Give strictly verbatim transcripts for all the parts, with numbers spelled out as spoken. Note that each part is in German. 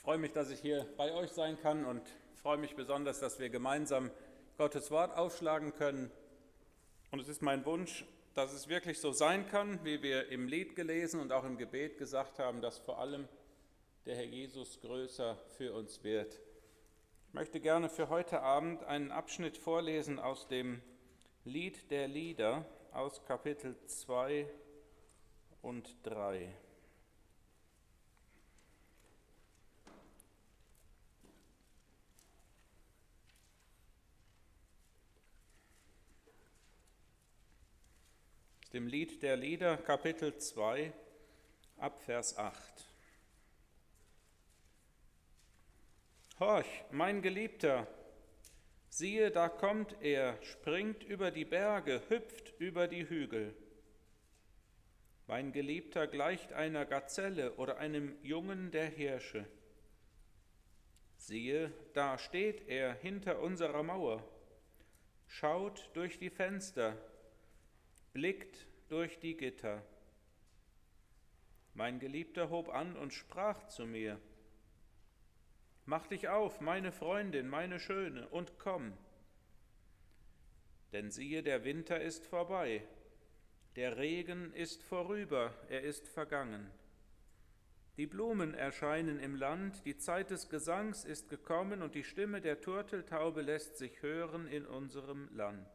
freue mich, dass ich hier bei euch sein kann und freue mich besonders, dass wir gemeinsam Gottes Wort aufschlagen können. Und es ist mein Wunsch, dass es wirklich so sein kann, wie wir im Lied gelesen und auch im Gebet gesagt haben, dass vor allem der Herr Jesus größer für uns wird. Ich möchte gerne für heute Abend einen Abschnitt vorlesen aus dem Lied der Lieder aus Kapitel zwei und drei. Dem Lied der Lieder, Kapitel zwei, ab Vers acht. Horch, mein Geliebter, siehe, da kommt er, springt über die Berge, hüpft über die Hügel. Mein Geliebter gleicht einer Gazelle oder einem Jungen der Hirsche. Siehe, da steht er hinter unserer Mauer, schaut durch die Fenster, blickt durch die Gitter. Mein Geliebter hob an und sprach zu mir: Mach dich auf, meine Freundin, meine Schöne, und komm. Denn siehe, der Winter ist vorbei, der Regen ist vorüber, er ist vergangen. Die Blumen erscheinen im Land, die Zeit des Gesangs ist gekommen und die Stimme der Turteltaube lässt sich hören in unserem Land.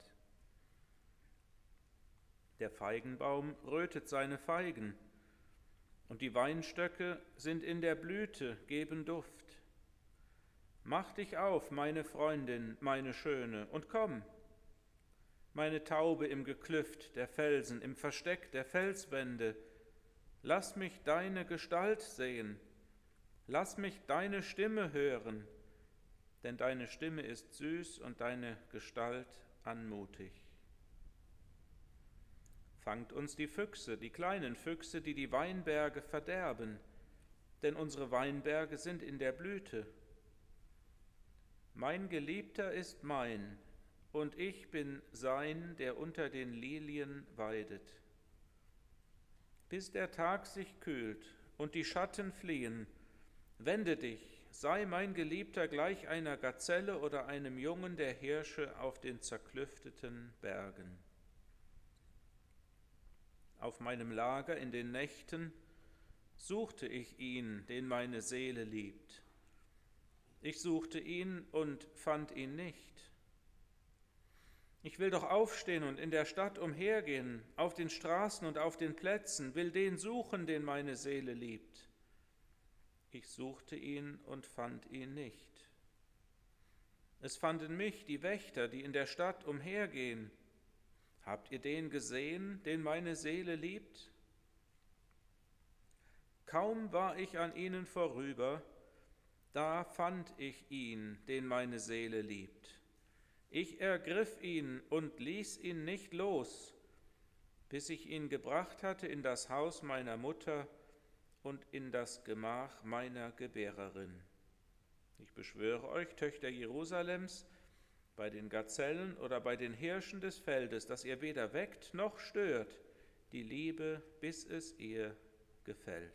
Der Feigenbaum rötet seine Feigen, und die Weinstöcke sind in der Blüte, geben Duft. Mach dich auf, meine Freundin, meine Schöne, und komm. Meine Taube im Geklüft der Felsen, im Versteck der Felswände, lass mich deine Gestalt sehen, lass mich deine Stimme hören, denn deine Stimme ist süß und deine Gestalt anmutig. Fangt uns die Füchse, die kleinen Füchse, die die Weinberge verderben, denn unsere Weinberge sind in der Blüte. Mein Geliebter ist mein, und ich bin sein, der unter den Lilien weidet. Bis der Tag sich kühlt und die Schatten fliehen, wende dich, sei mein Geliebter gleich einer Gazelle oder einem Jungen der Hirsche auf den zerklüfteten Bergen. Auf meinem Lager in den Nächten suchte ich ihn, den meine Seele liebt. Ich suchte ihn und fand ihn nicht. Ich will doch aufstehen und in der Stadt umhergehen, auf den Straßen und auf den Plätzen, will den suchen, den meine Seele liebt. Ich suchte ihn und fand ihn nicht. Es fanden mich die Wächter, die in der Stadt umhergehen. Habt ihr den gesehen, den meine Seele liebt? Kaum war ich an ihnen vorüber, da fand ich ihn, den meine Seele liebt. Ich ergriff ihn und ließ ihn nicht los, bis ich ihn gebracht hatte in das Haus meiner Mutter und in das Gemach meiner Gebärerin. Ich beschwöre euch, Töchter Jerusalems, bei den Gazellen oder bei den Hirschen des Feldes, dass ihr weder weckt noch stört die Liebe, bis es ihr gefällt.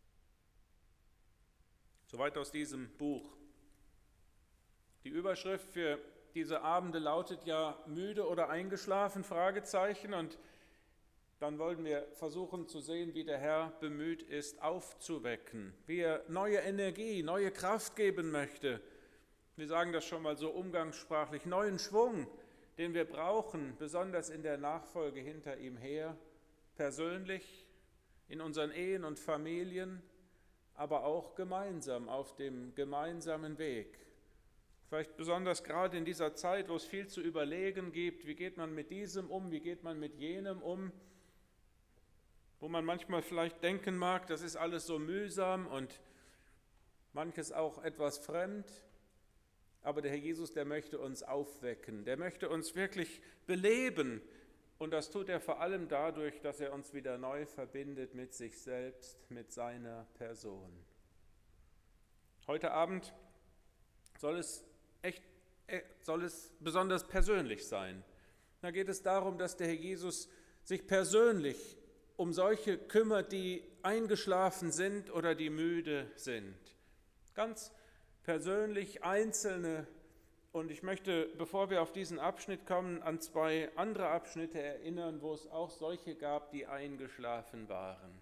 Soweit aus diesem Buch. Die Überschrift für diese Abende lautet ja müde oder eingeschlafen, Fragezeichen, und dann wollen wir versuchen zu sehen, wie der Herr bemüht ist, aufzuwecken, wie er neue Energie, neue Kraft geben möchte. Wir sagen das schon mal so umgangssprachlich, neuen Schwung, den wir brauchen, besonders in der Nachfolge hinter ihm her, persönlich, in unseren Ehen und Familien, aber auch gemeinsam auf dem gemeinsamen Weg. Vielleicht besonders gerade in dieser Zeit, wo es viel zu überlegen gibt, wie geht man mit diesem um, wie geht man mit jenem um, wo man manchmal vielleicht denken mag, das ist alles so mühsam und manches auch etwas fremd. Aber der Herr Jesus, der möchte uns aufwecken, der möchte uns wirklich beleben. Und das tut er vor allem dadurch, dass er uns wieder neu verbindet mit sich selbst, mit seiner Person. Heute Abend soll es echt, soll es besonders persönlich sein. Da geht es darum, dass der Herr Jesus sich persönlich um solche kümmert, die eingeschlafen sind oder die müde sind. Ganz persönlich, einzelne. Und ich möchte, bevor wir auf diesen Abschnitt kommen, an zwei andere Abschnitte erinnern, wo es auch solche gab, die eingeschlafen waren.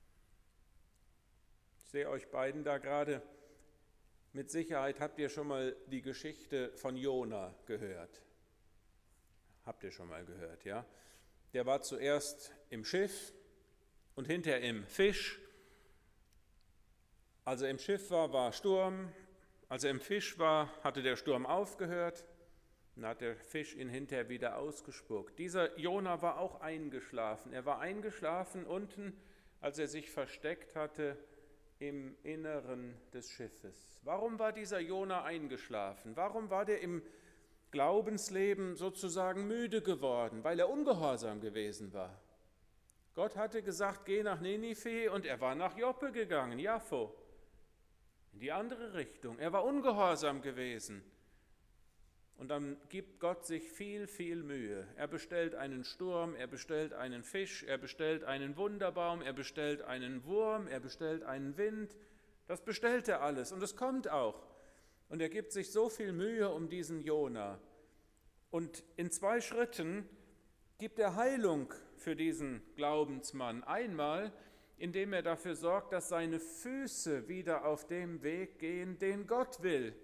Ich sehe euch beiden da gerade. Mit Sicherheit habt ihr schon mal die Geschichte von Jona gehört. Habt ihr schon mal gehört, ja? Der war zuerst im Schiff und hinterher im Fisch. Als er im Schiff war, war Sturm. Als er im Fisch war, hatte der Sturm aufgehört. Dann hat der Fisch ihn hinterher wieder ausgespuckt. Dieser Jona war auch eingeschlafen. Er war eingeschlafen unten, als er sich versteckt hatte im Inneren des Schiffes. Warum war dieser Jona eingeschlafen? Warum war der im Glaubensleben sozusagen müde geworden? Weil er ungehorsam gewesen war. Gott hatte gesagt, geh nach Ninive, und er war nach Joppe gegangen, Jaffo, in die andere Richtung. Er war ungehorsam gewesen. Und dann gibt Gott sich viel, viel Mühe. Er bestellt einen Sturm, er bestellt einen Fisch, er bestellt einen Wunderbaum, er bestellt einen Wurm, er bestellt einen Wind. Das bestellt er alles und es kommt auch. Und er gibt sich so viel Mühe um diesen Jona. Und in zwei Schritten gibt er Heilung für diesen Glaubensmann. Einmal, indem er dafür sorgt, dass seine Füße wieder auf dem Weg gehen, den Gott will.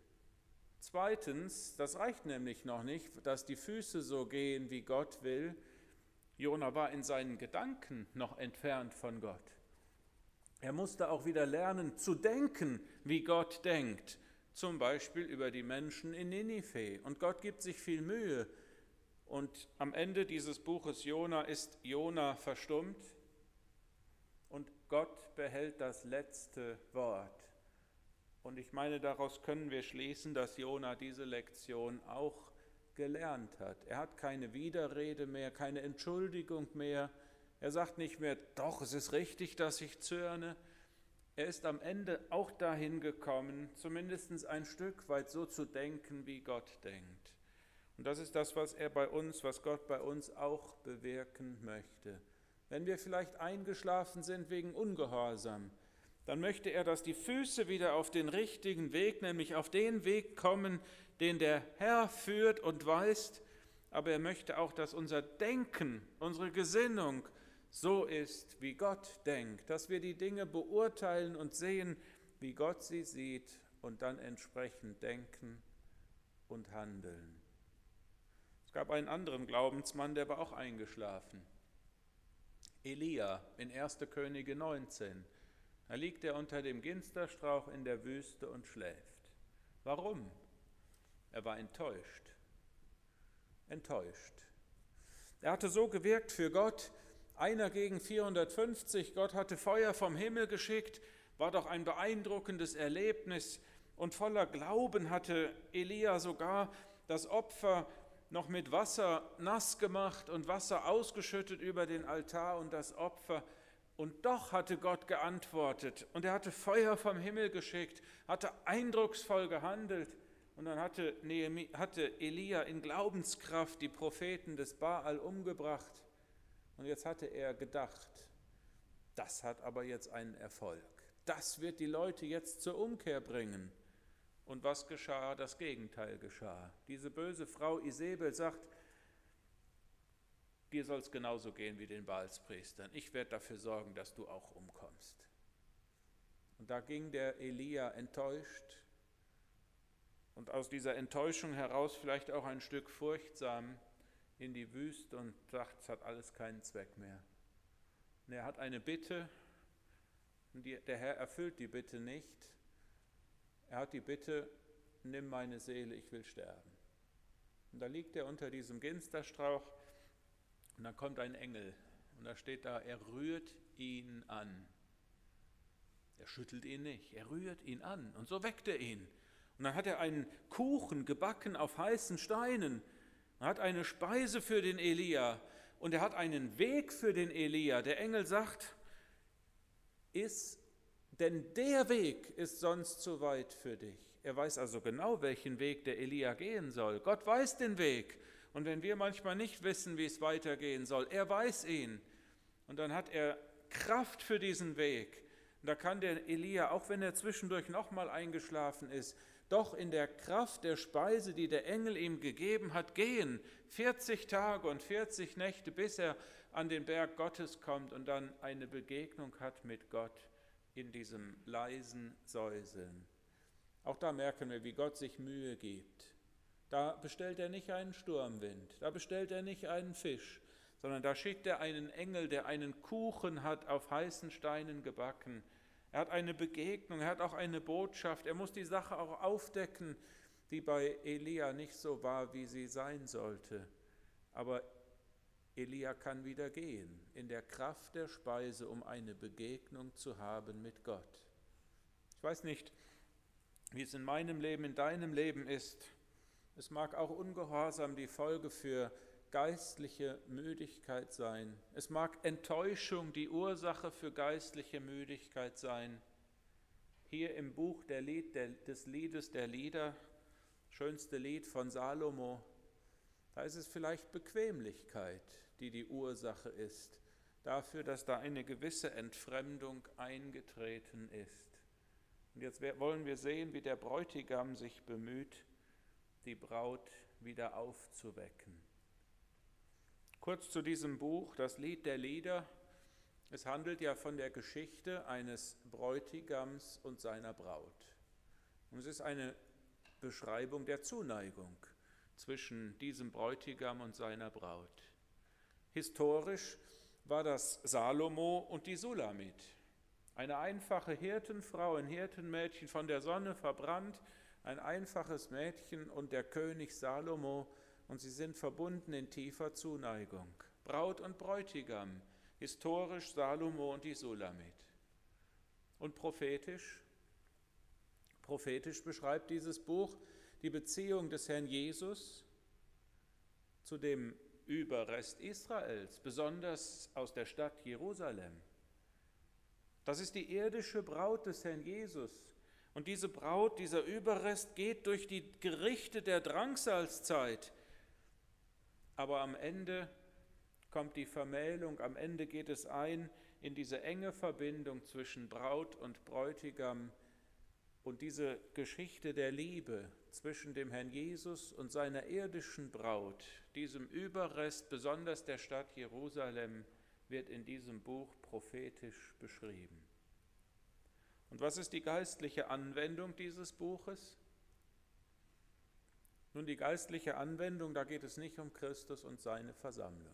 Zweitens, das reicht nämlich noch nicht, dass die Füße so gehen, wie Gott will. Jona war in seinen Gedanken noch entfernt von Gott. Er musste auch wieder lernen zu denken, wie Gott denkt, zum Beispiel über die Menschen in Ninive. Und Gott gibt sich viel Mühe. Und am Ende dieses Buches Jona ist Jona verstummt und Gott behält das letzte Wort. Und ich meine, daraus können wir schließen, dass Jona diese Lektion auch gelernt hat. Er hat keine Widerrede mehr, keine Entschuldigung mehr. Er sagt nicht mehr, doch, es ist richtig, dass ich zürne. Er ist am Ende auch dahin gekommen, zumindest ein Stück weit so zu denken, wie Gott denkt. Und das ist das, was er bei uns, was Gott bei uns auch bewirken möchte. Wenn wir vielleicht eingeschlafen sind wegen Ungehorsam, dann möchte er, dass die Füße wieder auf den richtigen Weg, nämlich auf den Weg kommen, den der Herr führt und weist. Aber er möchte auch, dass unser Denken, unsere Gesinnung so ist, wie Gott denkt, dass wir die Dinge beurteilen und sehen, wie Gott sie sieht und dann entsprechend denken und handeln. Es gab einen anderen Glaubensmann, der war auch eingeschlafen. Elia in erster Könige neunzehn. Da liegt er unter dem Ginsterstrauch in der Wüste und schläft. Warum? Er war enttäuscht. Enttäuscht. Er hatte so gewirkt für Gott, einer gegen vierhundertfünfzig, Gott hatte Feuer vom Himmel geschickt, war doch ein beeindruckendes Erlebnis. Und voller Glauben hatte Elia sogar das Opfer noch mit Wasser nass gemacht und Wasser ausgeschüttet über den Altar und das Opfer. Und doch hatte Gott geantwortet und er hatte Feuer vom Himmel geschickt, hatte eindrucksvoll gehandelt. Und dann hatte, Nehemi, hatte Elia in Glaubenskraft die Propheten des Baal umgebracht. Und jetzt hatte er gedacht, das hat aber jetzt einen Erfolg. Das wird die Leute jetzt zur Umkehr bringen. Und was geschah? Das Gegenteil geschah. Diese böse Frau Isabel sagt, dir soll es genauso gehen wie den Baalspriestern. Ich werde dafür sorgen, dass du auch umkommst. Und da ging der Elia enttäuscht und aus dieser Enttäuschung heraus vielleicht auch ein Stück furchtsam in die Wüste und sagt, es hat alles keinen Zweck mehr. Und er hat eine Bitte und die, der Herr erfüllt die Bitte nicht. Er hat die Bitte, nimm meine Seele, ich will sterben. Und da liegt er unter diesem Ginsterstrauch und dann kommt ein Engel und da steht da, er rührt ihn an. Er schüttelt ihn nicht, er rührt ihn an und so weckt er ihn. Und dann hat er einen Kuchen gebacken auf heißen Steinen. Er hat eine Speise für den Elia und er hat einen Weg für den Elia. Der Engel sagt, iss, denn der Weg ist sonst zu weit für dich. Er weiß also genau, welchen Weg der Elia gehen soll. Gott weiß den Weg. Und wenn wir manchmal nicht wissen, wie es weitergehen soll, er weiß ihn. Und dann hat er Kraft für diesen Weg, Und da kann der Elia, auch wenn er zwischendurch nochmal eingeschlafen ist, doch in der Kraft der Speise, die der Engel ihm gegeben hat, gehen. vierzig Tage und vierzig Nächte, bis er an den Berg Gottes kommt und dann eine Begegnung hat mit Gott in diesem leisen Säuseln. Auch da merken wir, wie Gott sich Mühe gibt. Da bestellt er nicht einen Sturmwind, da bestellt er nicht einen Fisch, sondern da schickt er einen Engel, der einen Kuchen hat auf heißen Steinen gebacken. Er hat eine Begegnung, er hat auch eine Botschaft, er muss die Sache auch aufdecken, die bei Elia nicht so war, wie sie sein sollte. Aber Elia kann wieder gehen, in der Kraft der Speise, um eine Begegnung zu haben mit Gott. Ich weiß nicht, wie es in meinem Leben, in deinem Leben ist. Es mag auch Ungehorsam die Folge für geistliche Müdigkeit sein. Es mag Enttäuschung die Ursache für geistliche Müdigkeit sein. Hier im Buch der Lied, der, des Liedes der Lieder, schönste Lied von Salomo, da ist es vielleicht Bequemlichkeit, die die Ursache ist, dafür, dass da eine gewisse Entfremdung eingetreten ist. Und jetzt wollen wir sehen, wie der Bräutigam sich bemüht, die Braut wieder aufzuwecken. Kurz zu diesem Buch, das Lied der Lieder. Es handelt ja von der Geschichte eines Bräutigams und seiner Braut. Und es ist eine Beschreibung der Zuneigung zwischen diesem Bräutigam und seiner Braut. Historisch war das Salomo und die Sulamit, eine einfache Hirtenfrau, ein Hirtenmädchen, von der Sonne verbrannt, ein einfaches Mädchen und der König Salomo, und sie sind verbunden in tiefer Zuneigung. Braut und Bräutigam, historisch Salomo und die Sulamit. Und prophetisch? Prophetisch beschreibt dieses Buch die Beziehung des Herrn Jesus zu dem Überrest Israels, besonders aus der Stadt Jerusalem. Das ist die irdische Braut des Herrn Jesus. Und diese Braut, dieser Überrest geht durch die Gerichte der Drangsalzzeit. Aber am Ende kommt die Vermählung, am Ende geht es ein in diese enge Verbindung zwischen Braut und Bräutigam und diese Geschichte der Liebe zwischen dem Herrn Jesus und seiner irdischen Braut, diesem Überrest, besonders der Stadt Jerusalem, wird in diesem Buch prophetisch beschrieben. Und was ist die geistliche Anwendung dieses Buches? Nun, die geistliche Anwendung, da geht es nicht um Christus und seine Versammlung.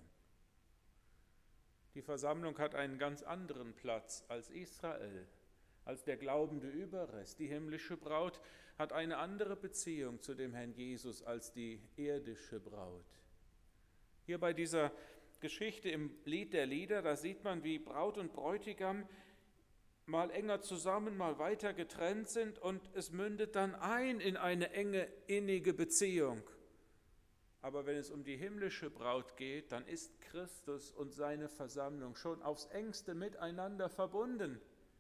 Die Versammlung hat einen ganz anderen Platz als Israel, als der glaubende Überrest. Die himmlische Braut hat eine andere Beziehung zu dem Herrn Jesus als die irdische Braut. Hier bei dieser Geschichte im Lied der Lieder, da sieht man, wie Braut und Bräutigam mal enger zusammen, mal weiter getrennt sind und es mündet dann ein in eine enge, innige Beziehung. Aber wenn es um die himmlische Braut geht, dann ist Christus und seine Versammlung schon aufs engste miteinander verbunden.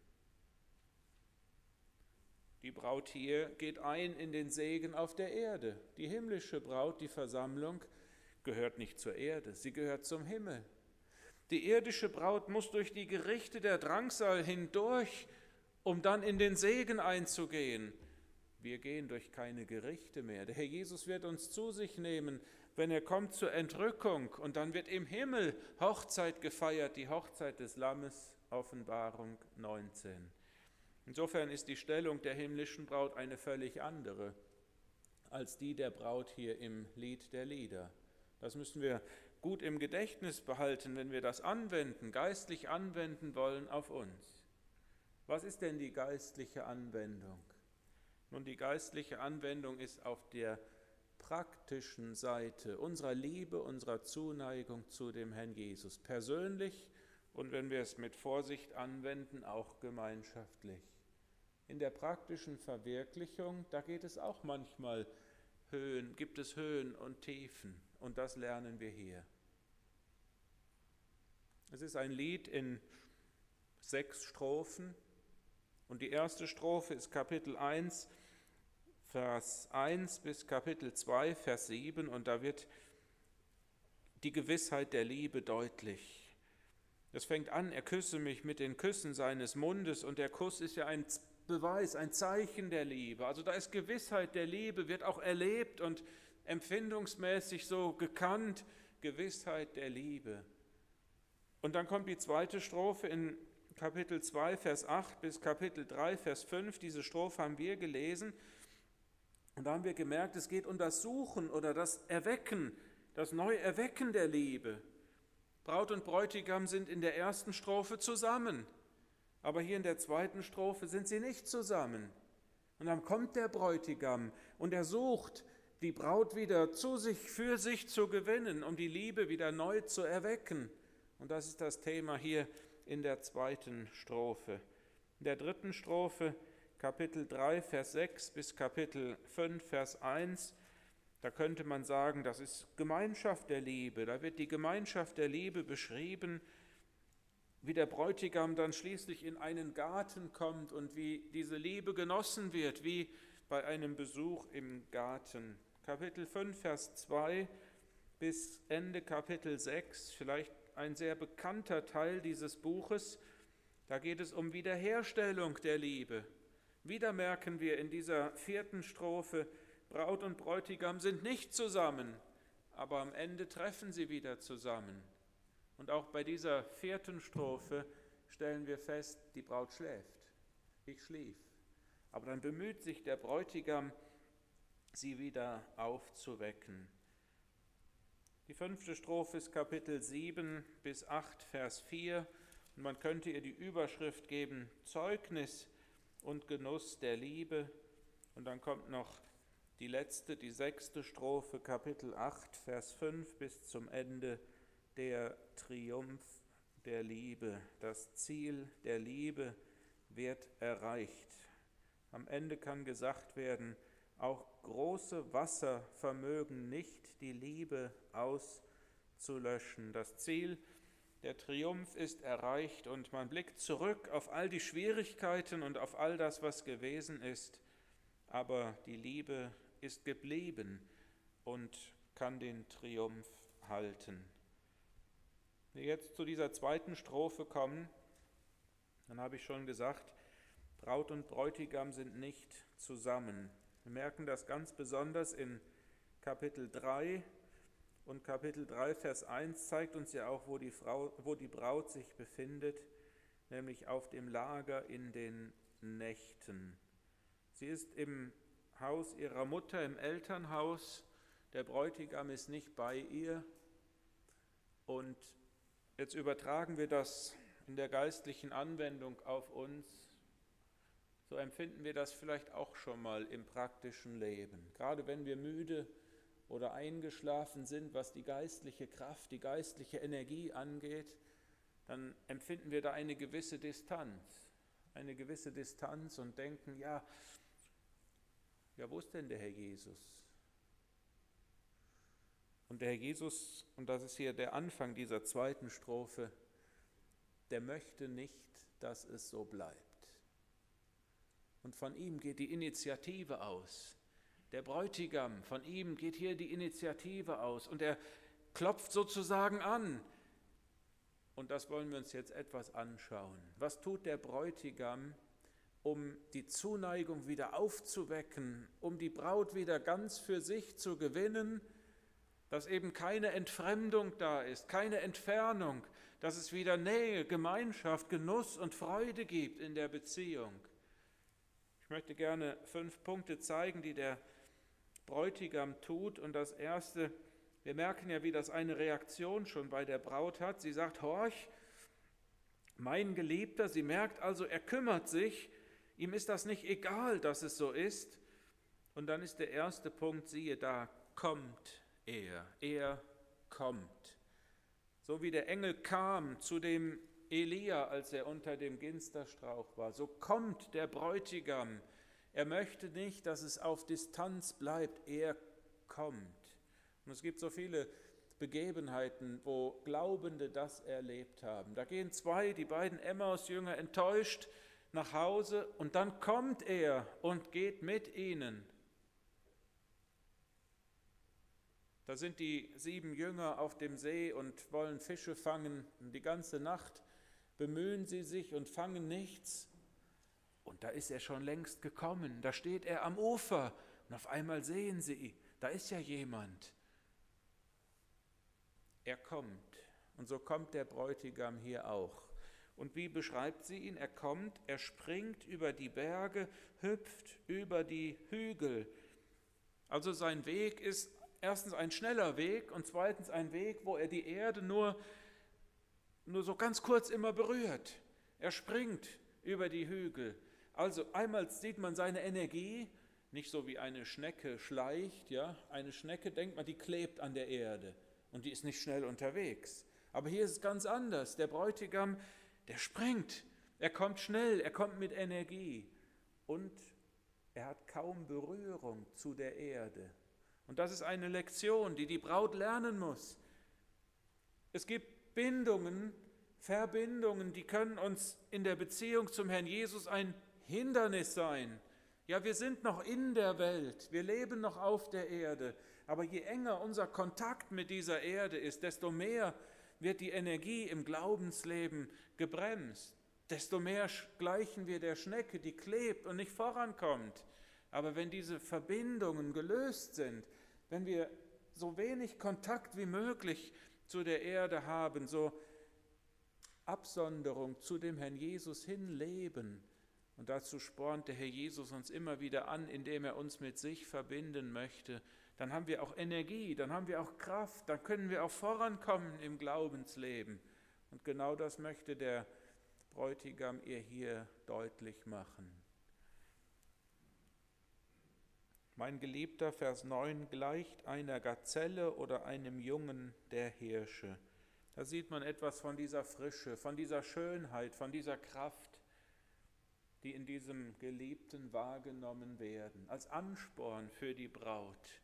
Die Braut hier geht ein in den Segen auf der Erde. Die himmlische Braut, die Versammlung, gehört nicht zur Erde, sie gehört zum Himmel. Die irdische Braut muss durch die Gerichte der Drangsal hindurch, um dann in den Segen einzugehen. Wir gehen durch keine Gerichte mehr. Der Herr Jesus wird uns zu sich nehmen, wenn er kommt zur Entrückung. Und dann wird im Himmel Hochzeit gefeiert, die Hochzeit des Lammes, Offenbarung neunzehn. Insofern ist die Stellung der himmlischen Braut eine völlig andere als die der Braut hier im Lied der Lieder. Das müssen wir gut im Gedächtnis behalten, wenn wir das anwenden, geistlich anwenden wollen auf uns. Was ist denn die geistliche Anwendung? Nun, die geistliche Anwendung ist auf der praktischen Seite unserer Liebe, unserer Zuneigung zu dem Herrn Jesus, persönlich und wenn wir es mit Vorsicht anwenden, auch gemeinschaftlich. In der praktischen Verwirklichung, da geht es auch manchmal Höhen, gibt es Höhen und Tiefen. Und das lernen wir hier. Es ist ein Lied in sechs Strophen. Und die erste Strophe ist Kapitel eins, Vers eins bis Kapitel zwei, Vers sieben. Und da wird die Gewissheit der Liebe deutlich. Es fängt an, er küsse mich mit den Küssen seines Mundes, und der Kuss ist ja ein Beweis, ein Zeichen der Liebe. Also da ist Gewissheit der Liebe, wird auch erlebt und empfindungsmäßig so gekannt, Gewissheit der Liebe. Und dann kommt die zweite Strophe in Kapitel zwei, Vers acht bis Kapitel drei, Vers fünf. Diese Strophe haben wir gelesen. Und da haben wir gemerkt, es geht um das Suchen oder das Erwecken, das Neuerwecken der Liebe. Braut und Bräutigam sind in der ersten Strophe zusammen, aber hier in der zweiten Strophe sind sie nicht zusammen. Und dann kommt der Bräutigam und er sucht, die Braut wieder zu sich, für sich zu gewinnen, um die Liebe wieder neu zu erwecken. Und das ist das Thema hier in der zweiten Strophe. In der dritten Strophe, Kapitel drei, Vers sechs bis Kapitel fünf, Vers eins, da könnte man sagen, das ist Gemeinschaft der Liebe. Da wird die Gemeinschaft der Liebe beschrieben, wie der Bräutigam dann schließlich in einen Garten kommt und wie diese Liebe genossen wird, wie bei einem Besuch im Garten. Kapitel fünf, Vers zwei bis Ende Kapitel sechs, vielleicht ein sehr bekannter Teil dieses Buches. Da geht es um Wiederherstellung der Liebe. Wieder merken wir in dieser vierten Strophe, Braut und Bräutigam sind nicht zusammen, aber am Ende treffen sie wieder zusammen. Und auch bei dieser vierten Strophe stellen wir fest, die Braut schläft. Ich schlief. Aber dann bemüht sich der Bräutigam, sie wieder aufzuwecken. Die fünfte Strophe ist Kapitel sieben bis acht, Vers vier. Und man könnte ihr die Überschrift geben, Zeugnis und Genuss der Liebe. Und dann kommt noch die letzte, die sechste Strophe, Kapitel acht, Vers fünf bis zum Ende, der Triumph der Liebe. Das Ziel der Liebe wird erreicht. Am Ende kann gesagt werden, auch große Wasser vermögen nicht, die Liebe auszulöschen. Das Ziel, der Triumph ist erreicht und man blickt zurück auf all die Schwierigkeiten und auf all das, was gewesen ist. Aber die Liebe ist geblieben und kann den Triumph halten. Wenn wir jetzt zu dieser zweiten Strophe kommen, dann habe ich schon gesagt, Braut und Bräutigam sind nicht zusammen. Wir merken das ganz besonders in Kapitel drei und Kapitel drei, Vers eins zeigt uns ja auch, wo die, Frau, wo die Braut sich befindet, nämlich auf dem Lager in den Nächten. Sie ist im Haus ihrer Mutter, im Elternhaus, der Bräutigam ist nicht bei ihr und jetzt übertragen wir das in der geistlichen Anwendung auf uns. So empfinden wir das vielleicht auch schon mal im praktischen Leben. Gerade wenn wir müde oder eingeschlafen sind, was die geistliche Kraft, die geistliche Energie angeht, dann empfinden wir da eine gewisse Distanz. Eine gewisse Distanz und denken, ja, ja, wo ist denn der Herr Jesus? Und der Herr Jesus, und das ist hier der Anfang dieser zweiten Strophe, der möchte nicht, dass es so bleibt. Und von ihm geht die Initiative aus. Der Bräutigam, von ihm geht hier die Initiative aus. Und er klopft sozusagen an. Und das wollen wir uns jetzt etwas anschauen. Was tut der Bräutigam, um die Zuneigung wieder aufzuwecken, um die Braut wieder ganz für sich zu gewinnen, dass eben keine Entfremdung da ist, keine Entfernung, dass es wieder Nähe, Gemeinschaft, Genuss und Freude gibt in der Beziehung. Ich möchte gerne fünf Punkte zeigen, die der Bräutigam tut. Und das erste, wir merken ja, wie das eine Reaktion schon bei der Braut hat. Sie sagt, horch, mein Geliebter, sie merkt also, er kümmert sich, ihm ist das nicht egal, dass es so ist. Und dann ist der erste Punkt, siehe da, kommt er, er kommt. So wie der Engel kam zu dem Elia, als er unter dem Ginsterstrauch war, so kommt der Bräutigam. Er möchte nicht, dass es auf Distanz bleibt, er kommt. Und es gibt so viele Begebenheiten, wo Glaubende das erlebt haben. Da gehen zwei, die beiden Emmaus-Jünger, enttäuscht nach Hause und dann kommt er und geht mit ihnen. Da sind die sieben Jünger auf dem See und wollen Fische fangen. Und die ganze Nacht bemühen sie sich und fangen nichts. Und da ist er schon längst gekommen. Da steht er am Ufer und auf einmal sehen sie, da ist ja jemand. Er kommt. Und so kommt der Bräutigam hier auch. Und wie beschreibt sie ihn? Er kommt, er springt über die Berge, hüpft über die Hügel. Also sein Weg ist erstens ein schneller Weg und zweitens ein Weg, wo er die Erde nur, nur so ganz kurz immer berührt. Er springt über die Hügel. Also einmal sieht man seine Energie, nicht so wie eine Schnecke schleicht. Ja? Eine Schnecke, denkt man, die klebt an der Erde und die ist nicht schnell unterwegs. Aber hier ist es ganz anders. Der Bräutigam, der springt, er kommt schnell, er kommt mit Energie und er hat kaum Berührung zu der Erde. Und das ist eine Lektion, die die Braut lernen muss. Es gibt Bindungen, Verbindungen, die können uns in der Beziehung zum Herrn Jesus ein Hindernis sein. Ja, wir sind noch in der Welt, wir leben noch auf der Erde, aber je enger unser Kontakt mit dieser Erde ist, desto mehr wird die Energie im Glaubensleben gebremst. Desto mehr gleichen wir der Schnecke, die klebt und nicht vorankommt. Aber wenn diese Verbindungen gelöst sind, wenn wir so wenig Kontakt wie möglich zu der Erde haben, so Absonderung zu dem Herrn Jesus hin leben, und dazu spornt der Herr Jesus uns immer wieder an, indem er uns mit sich verbinden möchte, dann haben wir auch Energie, dann haben wir auch Kraft, dann können wir auch vorankommen im Glaubensleben. Und genau das möchte der Bräutigam ihr hier deutlich machen. Mein Geliebter, Vers neun, gleicht einer Gazelle oder einem Jungen der Hirsche. Da sieht man etwas von dieser Frische, von dieser Schönheit, von dieser Kraft, die in diesem Geliebten wahrgenommen werden, als Ansporn für die Braut,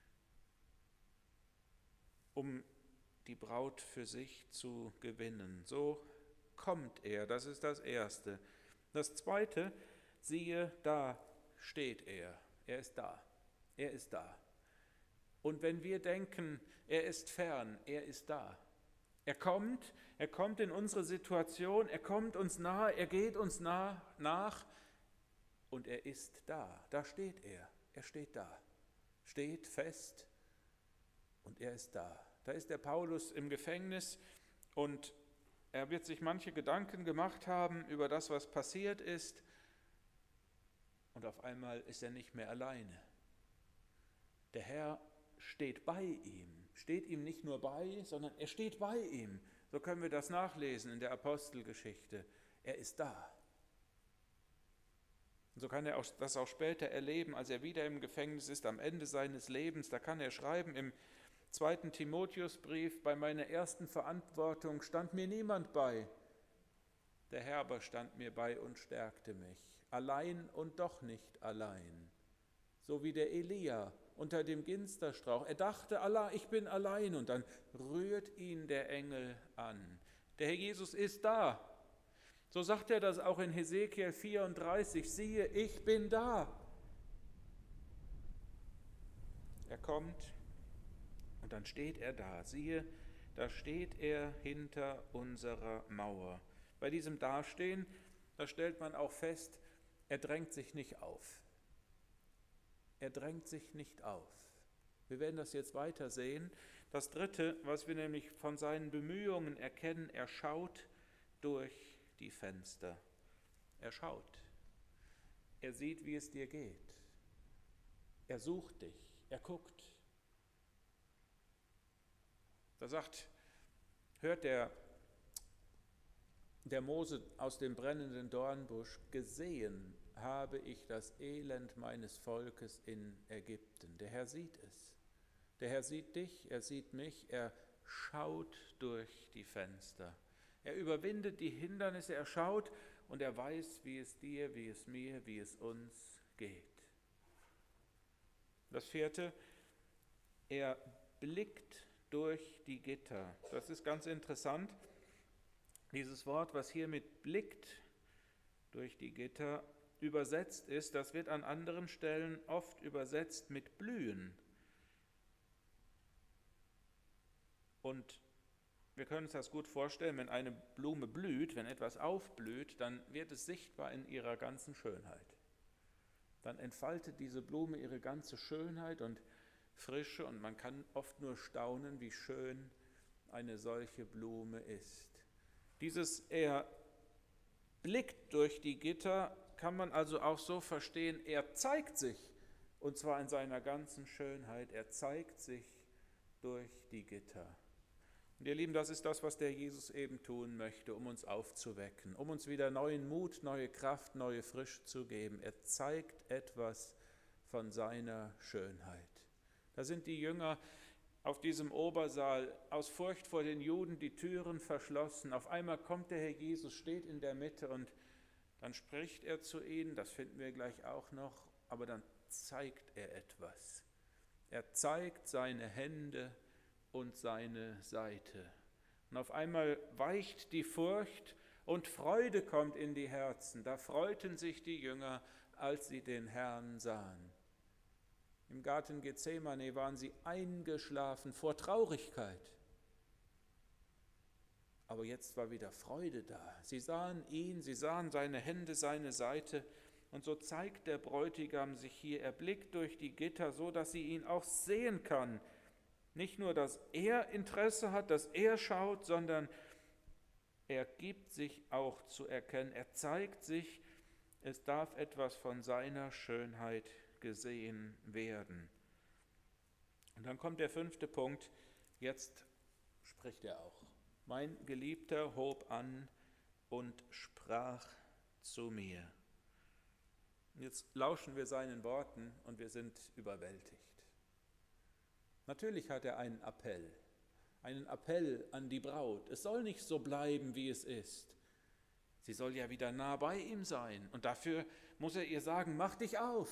um die Braut für sich zu gewinnen. So kommt er, das ist das Erste. Das Zweite, siehe, da steht er, er ist da, er ist da. Und wenn wir denken, er ist fern, er ist da. Er kommt, er kommt in unsere Situation, er kommt uns nahe, er geht uns nah, nach und er ist da. Da steht er, er steht da, steht fest und er ist da. Da ist der Paulus im Gefängnis und er wird sich manche Gedanken gemacht haben über das, was passiert ist und auf einmal ist er nicht mehr alleine. Der Herr steht bei ihm. Steht ihm nicht nur bei, sondern er steht bei ihm. So können wir das nachlesen in der Apostelgeschichte. Er ist da. Und so kann er auch, das auch später erleben, als er wieder im Gefängnis ist, am Ende seines Lebens. Da kann er schreiben im zweiten Timotheusbrief, bei meiner ersten Verantwortung stand mir niemand bei. Der Herr aber stand mir bei und stärkte mich. Allein und doch nicht allein. So wie der Elia unter dem Ginsterstrauch. Er dachte, Allah, ich bin allein, und dann rührt ihn der Engel an. Der Herr Jesus ist da. So sagt er das auch in Hesekiel vierunddreißig, siehe, ich bin da. Er kommt und dann steht er da. Siehe, da steht er hinter unserer Mauer. Bei diesem Dastehen, da stellt man auch fest, er drängt sich nicht auf. Er drängt sich nicht auf. Wir werden das jetzt weiter sehen. Das Dritte, was wir nämlich von seinen Bemühungen erkennen, er schaut durch die Fenster. Er schaut. Er sieht, wie es dir geht. Er sucht dich. Er guckt. Da sagt, hört der, der Mose aus dem brennenden Dornbusch, gesehen habe ich das Elend meines Volkes in Ägypten. Der Herr sieht es. Der Herr sieht dich, er sieht mich, er schaut durch die Fenster. Er überwindet die Hindernisse, er schaut und er weiß, wie es dir, wie es mir, wie es uns geht. Das Vierte, er blickt durch die Gitter. Das ist ganz interessant. Dieses Wort, was hier mit blickt durch die Gitter übersetzt ist, das wird an anderen Stellen oft übersetzt mit blühen. Und wir können uns das gut vorstellen, wenn eine Blume blüht, wenn etwas aufblüht, dann wird es sichtbar in ihrer ganzen Schönheit. Dann entfaltet diese Blume ihre ganze Schönheit und Frische und man kann oft nur staunen, wie schön eine solche Blume ist. Dieses er blickt durch die Gitter kann man also auch so verstehen, er zeigt sich, und zwar in seiner ganzen Schönheit, er zeigt sich durch die Gitter. Und ihr Lieben, das ist das, was der Jesus eben tun möchte, um uns aufzuwecken, um uns wieder neuen Mut, neue Kraft, neue Frische zu geben. Er zeigt etwas von seiner Schönheit. Da sind die Jünger auf diesem Obersaal aus Furcht vor den Juden die Türen verschlossen. Auf einmal kommt der Herr Jesus, steht in der Mitte und dann spricht er zu ihnen, das finden wir gleich auch noch, aber dann zeigt er etwas. Er zeigt seine Hände und seine Seite. Und auf einmal weicht die Furcht und Freude kommt in die Herzen. Da freuten sich die Jünger, als sie den Herrn sahen. Im Garten Gethsemane waren sie eingeschlafen vor Traurigkeit. Aber jetzt war wieder Freude da. Sie sahen ihn, sie sahen seine Hände, seine Seite. Und so zeigt der Bräutigam sich hier. Er blickt durch die Gitter, so dass sie ihn auch sehen kann. Nicht nur, dass er Interesse hat, dass er schaut, sondern er gibt sich auch zu erkennen. Er zeigt sich, es darf etwas von seiner Schönheit gesehen werden. Und dann kommt der fünfte Punkt. Jetzt spricht er auch. Mein Geliebter hob an und sprach zu mir. Jetzt lauschen wir seinen Worten und wir sind überwältigt. Natürlich hat er einen Appell, einen Appell an die Braut. Es soll nicht so bleiben, wie es ist. Sie soll ja wieder nah bei ihm sein. Und dafür muss er ihr sagen, mach dich auf.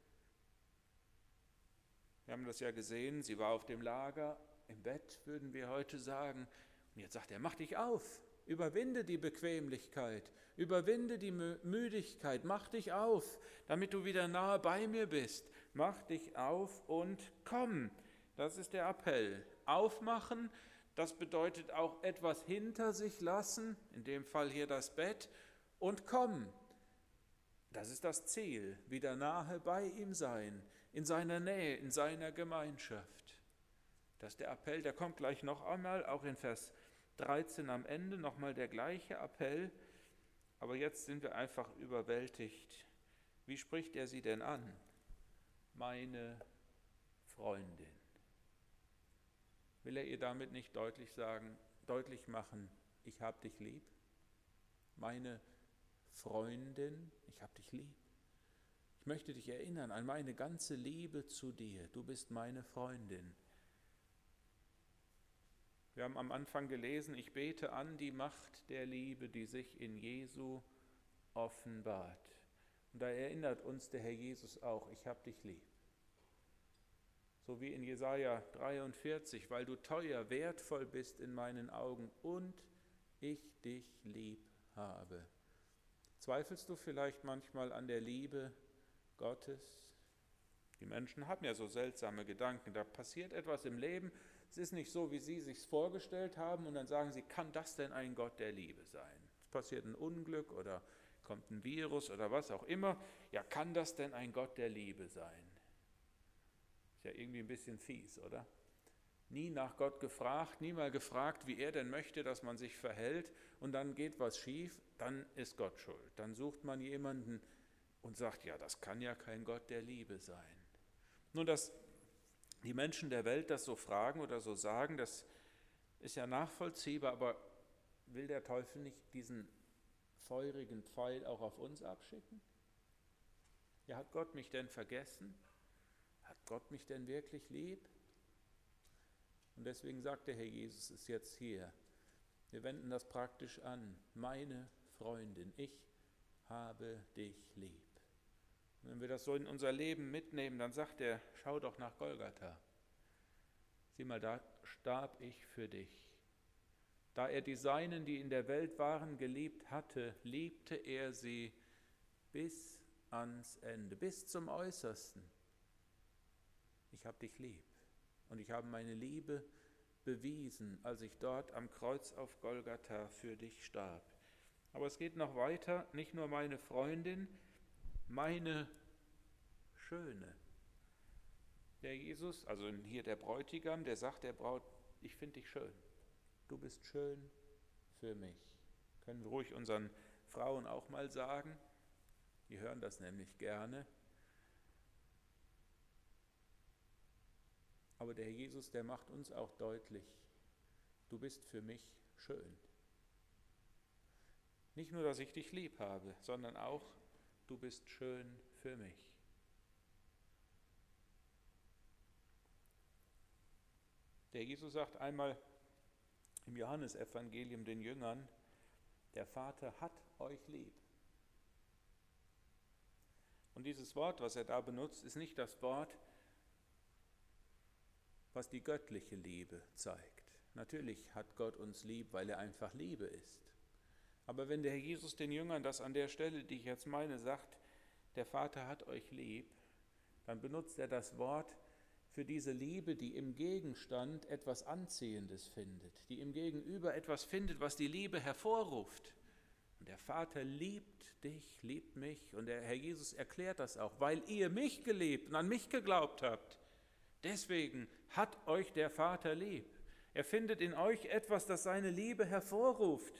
Wir haben das ja gesehen, sie war auf dem Lager, im Bett würden wir heute sagen. Und jetzt sagt er, mach dich auf, überwinde die Bequemlichkeit, überwinde die Müdigkeit, mach dich auf, damit du wieder nahe bei mir bist. Mach dich auf und komm. Das ist der Appell. Aufmachen, das bedeutet auch etwas hinter sich lassen, in dem Fall hier das Bett, und kommen. Das ist das Ziel, wieder nahe bei ihm sein, in seiner Nähe, in seiner Gemeinschaft. Das ist der Appell, der kommt gleich noch einmal, auch in Vers dreizehn am Ende, nochmal der gleiche Appell. Aber jetzt sind wir einfach überwältigt. Wie spricht er sie denn an? Meine Freundin. Will er ihr damit nicht deutlich sagen, deutlich machen, ich hab dich lieb? Meine Freundin, ich hab dich lieb. Ich möchte dich erinnern an meine ganze Liebe zu dir. Du bist meine Freundin. Wir haben am Anfang gelesen, ich bete an die Macht der Liebe, die sich in Jesu offenbart. Und da erinnert uns der Herr Jesus auch, ich hab dich lieb. So wie in Jesaja dreiundvierzig, weil du teuer, wertvoll bist in meinen Augen und ich dich lieb habe. Zweifelst du vielleicht manchmal an der Liebe Gottes? Die Menschen haben ja so seltsame Gedanken. Da passiert etwas im Leben, es ist nicht so, wie sie sich vorgestellt haben und dann sagen sie, kann das denn ein Gott der Liebe sein? Es passiert ein Unglück oder kommt ein Virus oder was auch immer. Ja, kann das denn ein Gott der Liebe sein? Ist ja irgendwie ein bisschen fies, oder? Nie nach Gott gefragt, nie mal gefragt, wie er denn möchte, dass man sich verhält und dann geht was schief, dann ist Gott schuld. Dann sucht man jemanden und sagt, ja, das kann ja kein Gott der Liebe sein. Nun, dass die Menschen der Welt das so fragen oder so sagen, das ist ja nachvollziehbar, aber will der Teufel nicht diesen feurigen Pfeil auch auf uns abschicken? Ja, hat Gott mich denn vergessen? Hat Gott mich denn wirklich lieb? Und deswegen sagt der Herr Jesus es jetzt hier. Wir wenden das praktisch an. Meine Freundin, ich habe dich lieb. Und wenn wir das so in unser Leben mitnehmen, dann sagt er, schau doch nach Golgatha. Sieh mal, da starb ich für dich. Da er die Seinen, die in der Welt waren, geliebt hatte, liebte er sie bis ans Ende, bis zum Äußersten. Ich habe dich lieb und ich habe meine Liebe bewiesen, als ich dort am Kreuz auf Golgatha für dich starb. Aber es geht noch weiter, nicht nur meine Freundin, meine Schöne. Der Jesus, also hier der Bräutigam, der sagt der Braut, ich finde dich schön. Du bist schön für mich. Können wir ruhig unseren Frauen auch mal sagen. Die hören das nämlich gerne. Aber der Jesus, der macht uns auch deutlich, du bist für mich schön. Nicht nur, dass ich dich lieb habe, sondern auch, du bist schön für mich. Der Jesus sagt einmal im Johannesevangelium den Jüngern, der Vater hat euch lieb. Und dieses Wort, was er da benutzt, ist nicht das Wort, was die göttliche Liebe zeigt. Natürlich hat Gott uns lieb, weil er einfach Liebe ist. Aber wenn der Herr Jesus den Jüngern das an der Stelle, die ich jetzt meine, sagt, der Vater hat euch lieb, dann benutzt er das Wort für diese Liebe, die im Gegenstand etwas Anziehendes findet, die im Gegenüber etwas findet, was die Liebe hervorruft. Und der Vater liebt dich, liebt mich. Und der Herr Jesus erklärt das auch, weil ihr mich geliebt und an mich geglaubt habt. Deswegen hat euch der Vater lieb. Er findet in euch etwas, das seine Liebe hervorruft.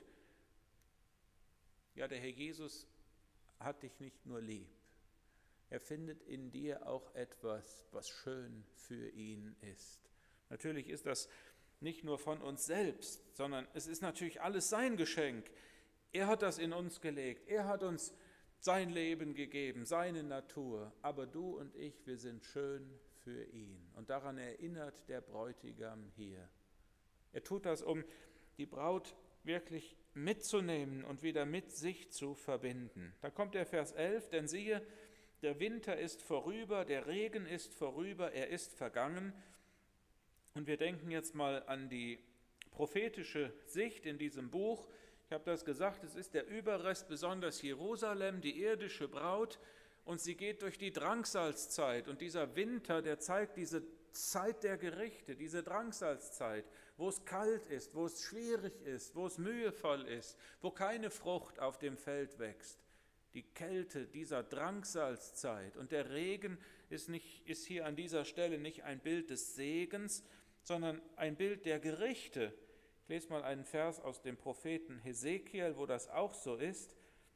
Ja, der Herr Jesus hat dich nicht nur lieb. Er findet in dir auch etwas, was schön für ihn ist. Natürlich ist das nicht nur von uns selbst, sondern es ist natürlich alles sein Geschenk. Er hat das in uns gelegt. Er hat uns sein Leben gegeben, seine Natur. Aber du und ich, wir sind schön für ihn. Und daran erinnert der Bräutigam hier. Er tut das, um die Braut wirklich mitzunehmen und wieder mit sich zu verbinden. Da kommt der Vers elf, denn siehe, der Winter ist vorüber, der Regen ist vorüber, er ist vergangen. Und wir denken jetzt mal an die prophetische Sicht in diesem Buch. Ich habe das gesagt, es ist der Überrest, besonders Jerusalem, die irdische Braut. Und sie geht durch die Drangsalzzeit. Und dieser Winter, der zeigt diese Zeit der Gerichte, diese Drangsalzzeit, wo es kalt ist, wo es schwierig ist, wo es mühevoll ist, wo keine Frucht auf dem Feld wächst. Die Kälte dieser Drangsalzzeit. Und der Regen ist, nicht, ist hier an dieser Stelle nicht ein Bild des Segens, sondern ein Bild der Gerichte. Ich lese mal einen Vers aus dem Propheten Hesekiel, wo das auch so ist.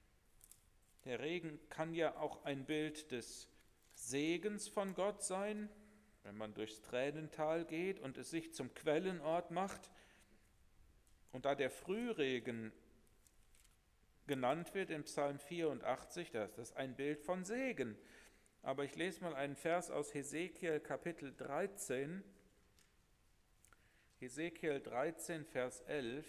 Der Regen kann ja auch ein Bild des Segens von Gott sein, wenn man durchs Tränental geht und es sich zum Quellenort macht. Und da der Frühregen genannt wird im Psalm vierundachtzig, da ist das ein Bild von Segen. Aber ich lese mal einen Vers aus Hesekiel Kapitel dreizehn. Hesekiel dreizehn, Vers elf.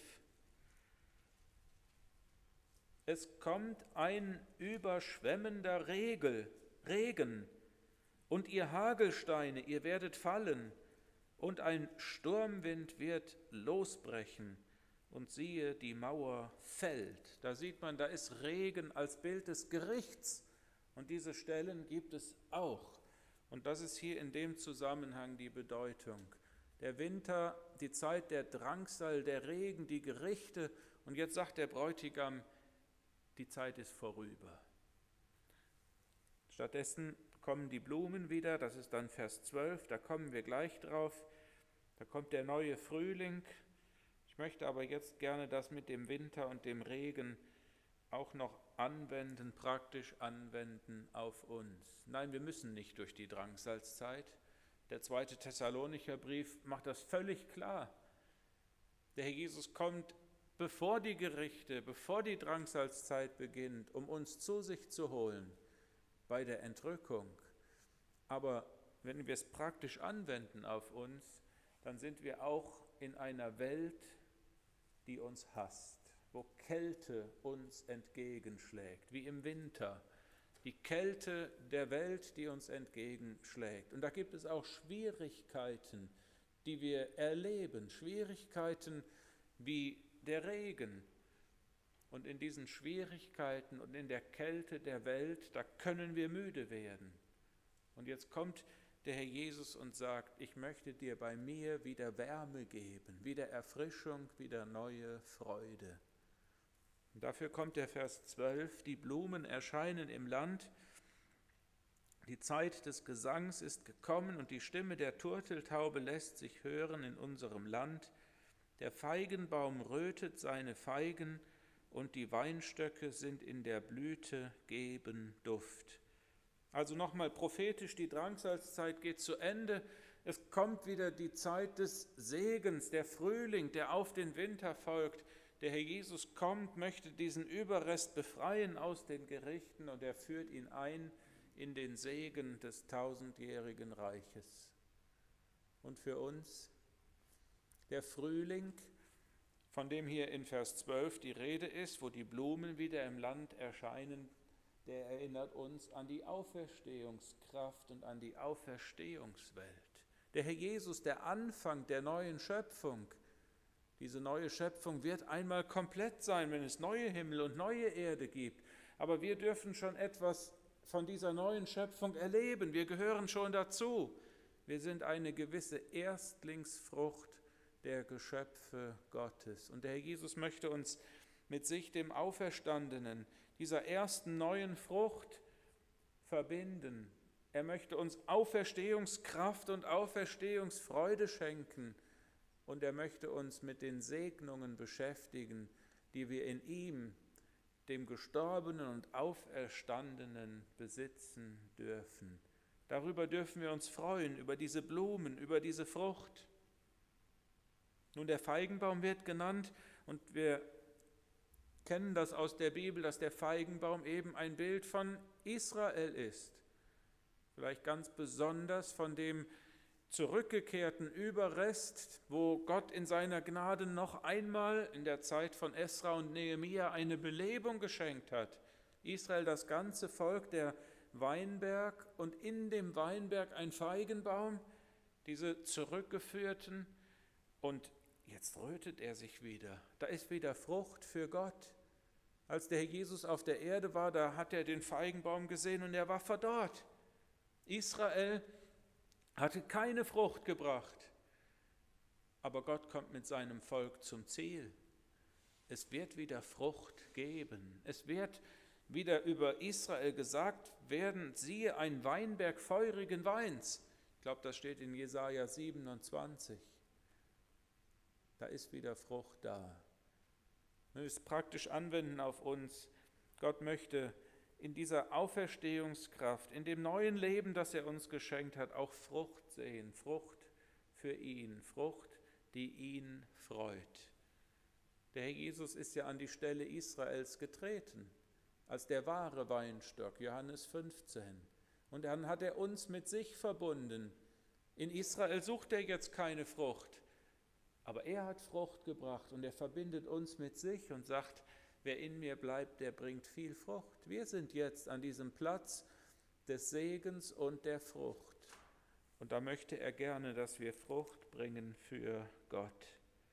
Es kommt ein überschwemmender Regel, Regen, und ihr Hagelsteine, ihr werdet fallen, und ein Sturmwind wird losbrechen. Und siehe, die Mauer fällt. Da sieht man, da ist Regen als Bild des Gerichts. Und diese Stellen gibt es auch. Und das ist hier in dem Zusammenhang die Bedeutung. Der Winter, die Zeit der Drangsal, der Regen, die Gerichte. Und jetzt sagt der Bräutigam, die Zeit ist vorüber. Stattdessen kommen die Blumen wieder, das ist dann Vers zwölf, da kommen wir gleich drauf. Da kommt der neue Frühling. Ich möchte aber jetzt gerne das mit dem Winter und dem Regen auch noch anwenden, praktisch anwenden auf uns. Nein, wir müssen nicht durch die Drangsalzzeit. Der zweite Thessalonicher Brief macht das völlig klar. Der Herr Jesus kommt, bevor die Gerichte, bevor die Drangsalzzeit beginnt, um uns zu sich zu holen bei der Entrückung. Aber wenn wir es praktisch anwenden auf uns, dann sind wir auch in einer Welt, die uns hasst, wo Kälte uns entgegenschlägt, wie im Winter. Die Kälte der Welt, die uns entgegenschlägt. Und da gibt es auch Schwierigkeiten, die wir erleben, Schwierigkeiten wie der Regen. Und in diesen Schwierigkeiten und in der Kälte der Welt, da können wir müde werden. Und jetzt kommt der Herr Jesus uns sagt, ich möchte dir bei mir wieder Wärme geben, wieder Erfrischung, wieder neue Freude. Und dafür kommt der Vers zwölf, die Blumen erscheinen im Land, die Zeit des Gesangs ist gekommen und die Stimme der Turteltaube lässt sich hören in unserem Land. Der Feigenbaum rötet seine Feigen und die Weinstöcke sind in der Blüte, geben Duft. Also nochmal prophetisch, die Drangsalzzeit geht zu Ende. Es kommt wieder die Zeit des Segens, der Frühling, der auf den Winter folgt. Der Herr Jesus kommt, möchte diesen Überrest befreien aus den Gerichten und er führt ihn ein in den Segen des tausendjährigen Reiches. Und für uns der Frühling, von dem hier in Vers zwölf die Rede ist, wo die Blumen wieder im Land erscheinen, der erinnert uns an die Auferstehungskraft und an die Auferstehungswelt. Der Herr Jesus, der Anfang der neuen Schöpfung, diese neue Schöpfung wird einmal komplett sein, wenn es neue Himmel und neue Erde gibt. Aber wir dürfen schon etwas von dieser neuen Schöpfung erleben. Wir gehören schon dazu. Wir sind eine gewisse Erstlingsfrucht der Geschöpfe Gottes. Und der Herr Jesus möchte uns mit sich, dem Auferstandenen, dieser ersten neuen Frucht verbinden. Er möchte uns Auferstehungskraft und Auferstehungsfreude schenken. Und er möchte uns mit den Segnungen beschäftigen, die wir in ihm, dem Gestorbenen und Auferstandenen, besitzen dürfen. Darüber dürfen wir uns freuen, über diese Blumen, über diese Frucht. Nun, der Feigenbaum wird genannt und wir kennen das aus der Bibel, dass der Feigenbaum eben ein Bild von Israel ist. Vielleicht ganz besonders von dem zurückgekehrten Überrest, wo Gott in seiner Gnade noch einmal in der Zeit von Esra und Nehemia eine Belebung geschenkt hat. Israel, das ganze Volk, der Weinberg und in dem Weinberg ein Feigenbaum, diese zurückgeführten, und jetzt rötet er sich wieder. Da ist wieder Frucht für Gott. Als der Herr Jesus auf der Erde war, da hat er den Feigenbaum gesehen und er war verdorrt. Israel hatte keine Frucht gebracht. Aber Gott kommt mit seinem Volk zum Ziel. Es wird wieder Frucht geben. Es wird wieder über Israel gesagt werden, siehe, ein Weinberg feurigen Weins. Ich glaube, das steht in Jesaja siebenundzwanzig. Da ist wieder Frucht da. Wir müssen es praktisch anwenden auf uns. Gott möchte in dieser Auferstehungskraft, in dem neuen Leben, das er uns geschenkt hat, auch Frucht sehen. Frucht für ihn, Frucht, die ihn freut. Der Herr Jesus ist ja an die Stelle Israels getreten, als der wahre Weinstock, Johannes fünfzehn. Und dann hat er uns mit sich verbunden. In Israel sucht er jetzt keine Frucht, aber er hat Frucht gebracht und er verbindet uns mit sich und sagt, wer in mir bleibt, der bringt viel Frucht. Wir sind jetzt an diesem Platz des Segens und der Frucht. Und da möchte er gerne, dass wir Frucht bringen für Gott.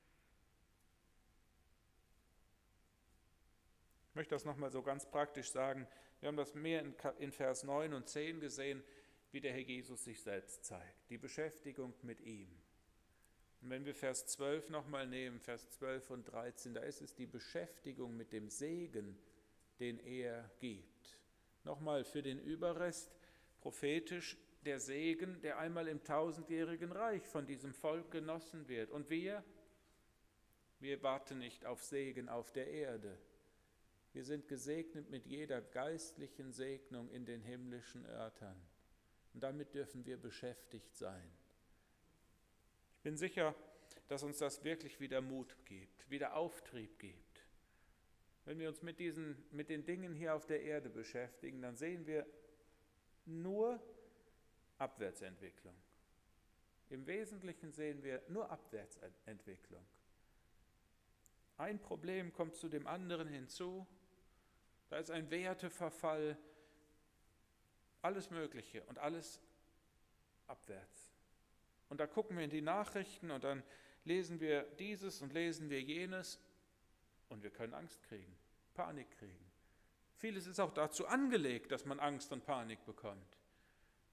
Ich möchte das nochmal so ganz praktisch sagen. Wir haben das mehr in Vers neun und zehn gesehen, wie der Herr Jesus sich selbst zeigt. Die Beschäftigung mit ihm. Und wenn wir Vers zwölf nochmal nehmen, Vers zwölf und dreizehn, da ist es die Beschäftigung mit dem Segen, den er gibt. Nochmal für den Überrest prophetisch der Segen, der einmal im tausendjährigen Reich von diesem Volk genossen wird. Und wir, wir warten nicht auf Segen auf der Erde. Wir sind gesegnet mit jeder geistlichen Segnung in den himmlischen Örtern. Und damit dürfen wir beschäftigt sein. Ich bin sicher, dass uns das wirklich wieder Mut gibt, wieder Auftrieb gibt. Wenn wir uns mit, diesen, mit den Dingen hier auf der Erde beschäftigen, dann sehen wir nur Abwärtsentwicklung. Im Wesentlichen sehen wir nur Abwärtsentwicklung. Ein Problem kommt zu dem anderen hinzu, da ist ein Werteverfall, alles Mögliche und alles abwärts. Und da gucken wir in die Nachrichten und dann lesen wir dieses und lesen wir jenes und wir können Angst kriegen, Panik kriegen. Vieles ist auch dazu angelegt, dass man Angst und Panik bekommt.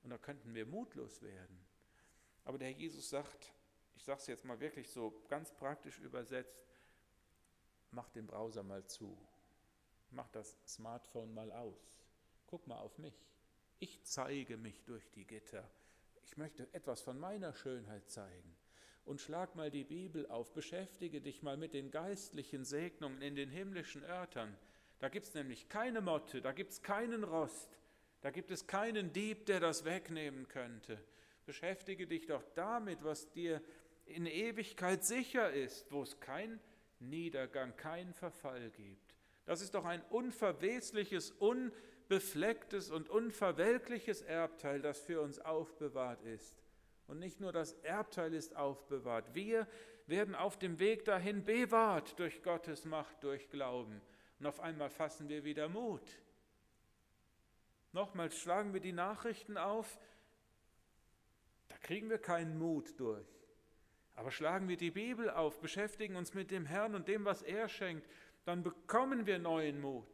Und da könnten wir mutlos werden. Aber der Herr Jesus sagt, ich sage es jetzt mal wirklich so ganz praktisch übersetzt, mach den Browser mal zu, mach das Smartphone mal aus, guck mal auf mich. Ich zeige mich durch die Gitter. Ich möchte etwas von meiner Schönheit zeigen. Und schlag mal die Bibel auf, beschäftige dich mal mit den geistlichen Segnungen in den himmlischen Örtern. Da gibt es nämlich keine Motte, da gibt es keinen Rost, da gibt es keinen Dieb, der das wegnehmen könnte. Beschäftige dich doch damit, was dir in Ewigkeit sicher ist, wo es keinen Niedergang, keinen Verfall gibt. Das ist doch ein unverwesliches, unbeflecktes und unverwelkliches Erbteil, das für uns aufbewahrt ist. Und nicht nur das Erbteil ist aufbewahrt, wir werden auf dem Weg dahin bewahrt durch Gottes Macht, durch Glauben. Und auf einmal fassen wir wieder Mut. Nochmals schlagen wir die Nachrichten auf, da kriegen wir keinen Mut durch. Aber schlagen wir die Bibel auf, beschäftigen uns mit dem Herrn und dem, was er schenkt, dann bekommen wir neuen Mut.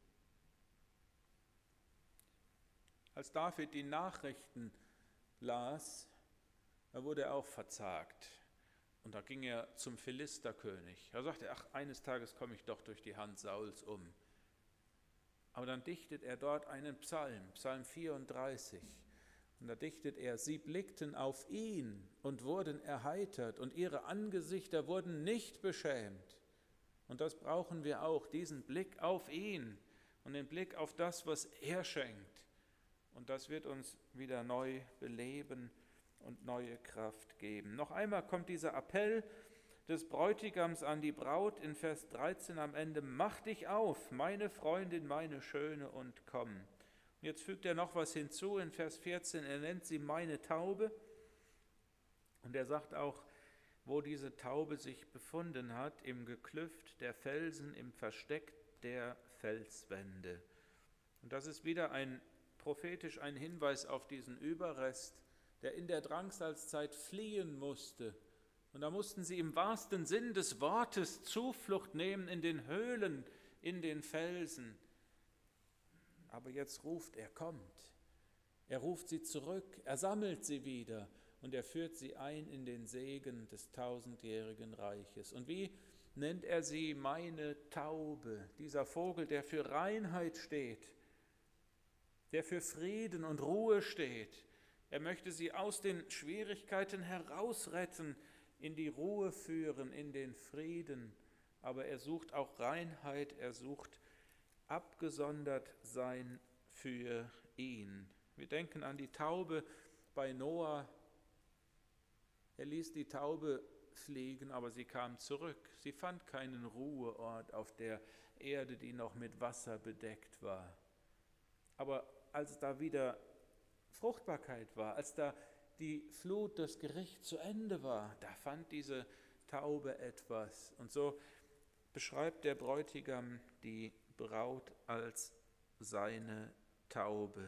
Als David die Nachrichten las, da wurde er auch verzagt. Und da ging er zum Philisterkönig. Da sagte er, ach, eines Tages komme ich doch durch die Hand Sauls um. Aber dann dichtet er dort einen Psalm, Psalm vierunddreißig. Und da dichtet er, sie blickten auf ihn und wurden erheitert und ihre Angesichter wurden nicht beschämt. Und das brauchen wir auch, diesen Blick auf ihn und den Blick auf das, was er schenkt. Und das wird uns wieder neu beleben und neue Kraft geben. Noch einmal kommt dieser Appell des Bräutigams an die Braut in Vers dreizehn am Ende, mach dich auf, meine Freundin, meine Schöne, und komm. Und jetzt fügt er noch was hinzu in Vers vierzehn, er nennt sie meine Taube und er sagt auch, wo diese Taube sich befunden hat, im Geklüft der Felsen, im Versteck der Felswände. Und das ist wieder ein prophetisch ein Hinweis auf diesen Überrest, der in der Drangsalzzeit fliehen musste. Und da mussten sie im wahrsten Sinn des Wortes Zuflucht nehmen in den Höhlen, in den Felsen. Aber jetzt ruft er, kommt. Er ruft sie zurück, er sammelt sie wieder und er führt sie ein in den Segen des tausendjährigen Reiches. Und wie nennt er sie? Meine Taube, dieser Vogel, der für Reinheit steht, der für Frieden und Ruhe steht. Er möchte sie aus den Schwierigkeiten herausretten, in die Ruhe führen, in den Frieden. Aber er sucht auch Reinheit, er sucht abgesondert sein für ihn. Wir denken an die Taube bei Noah. Er ließ die Taube fliegen, aber sie kam zurück. Sie fand keinen Ruheort auf der Erde, die noch mit Wasser bedeckt war. Aber als da wieder Fruchtbarkeit war, als da die Flut des Gerichts zu Ende war, da fand diese Taube etwas. Und so beschreibt der Bräutigam die Braut als seine Taube.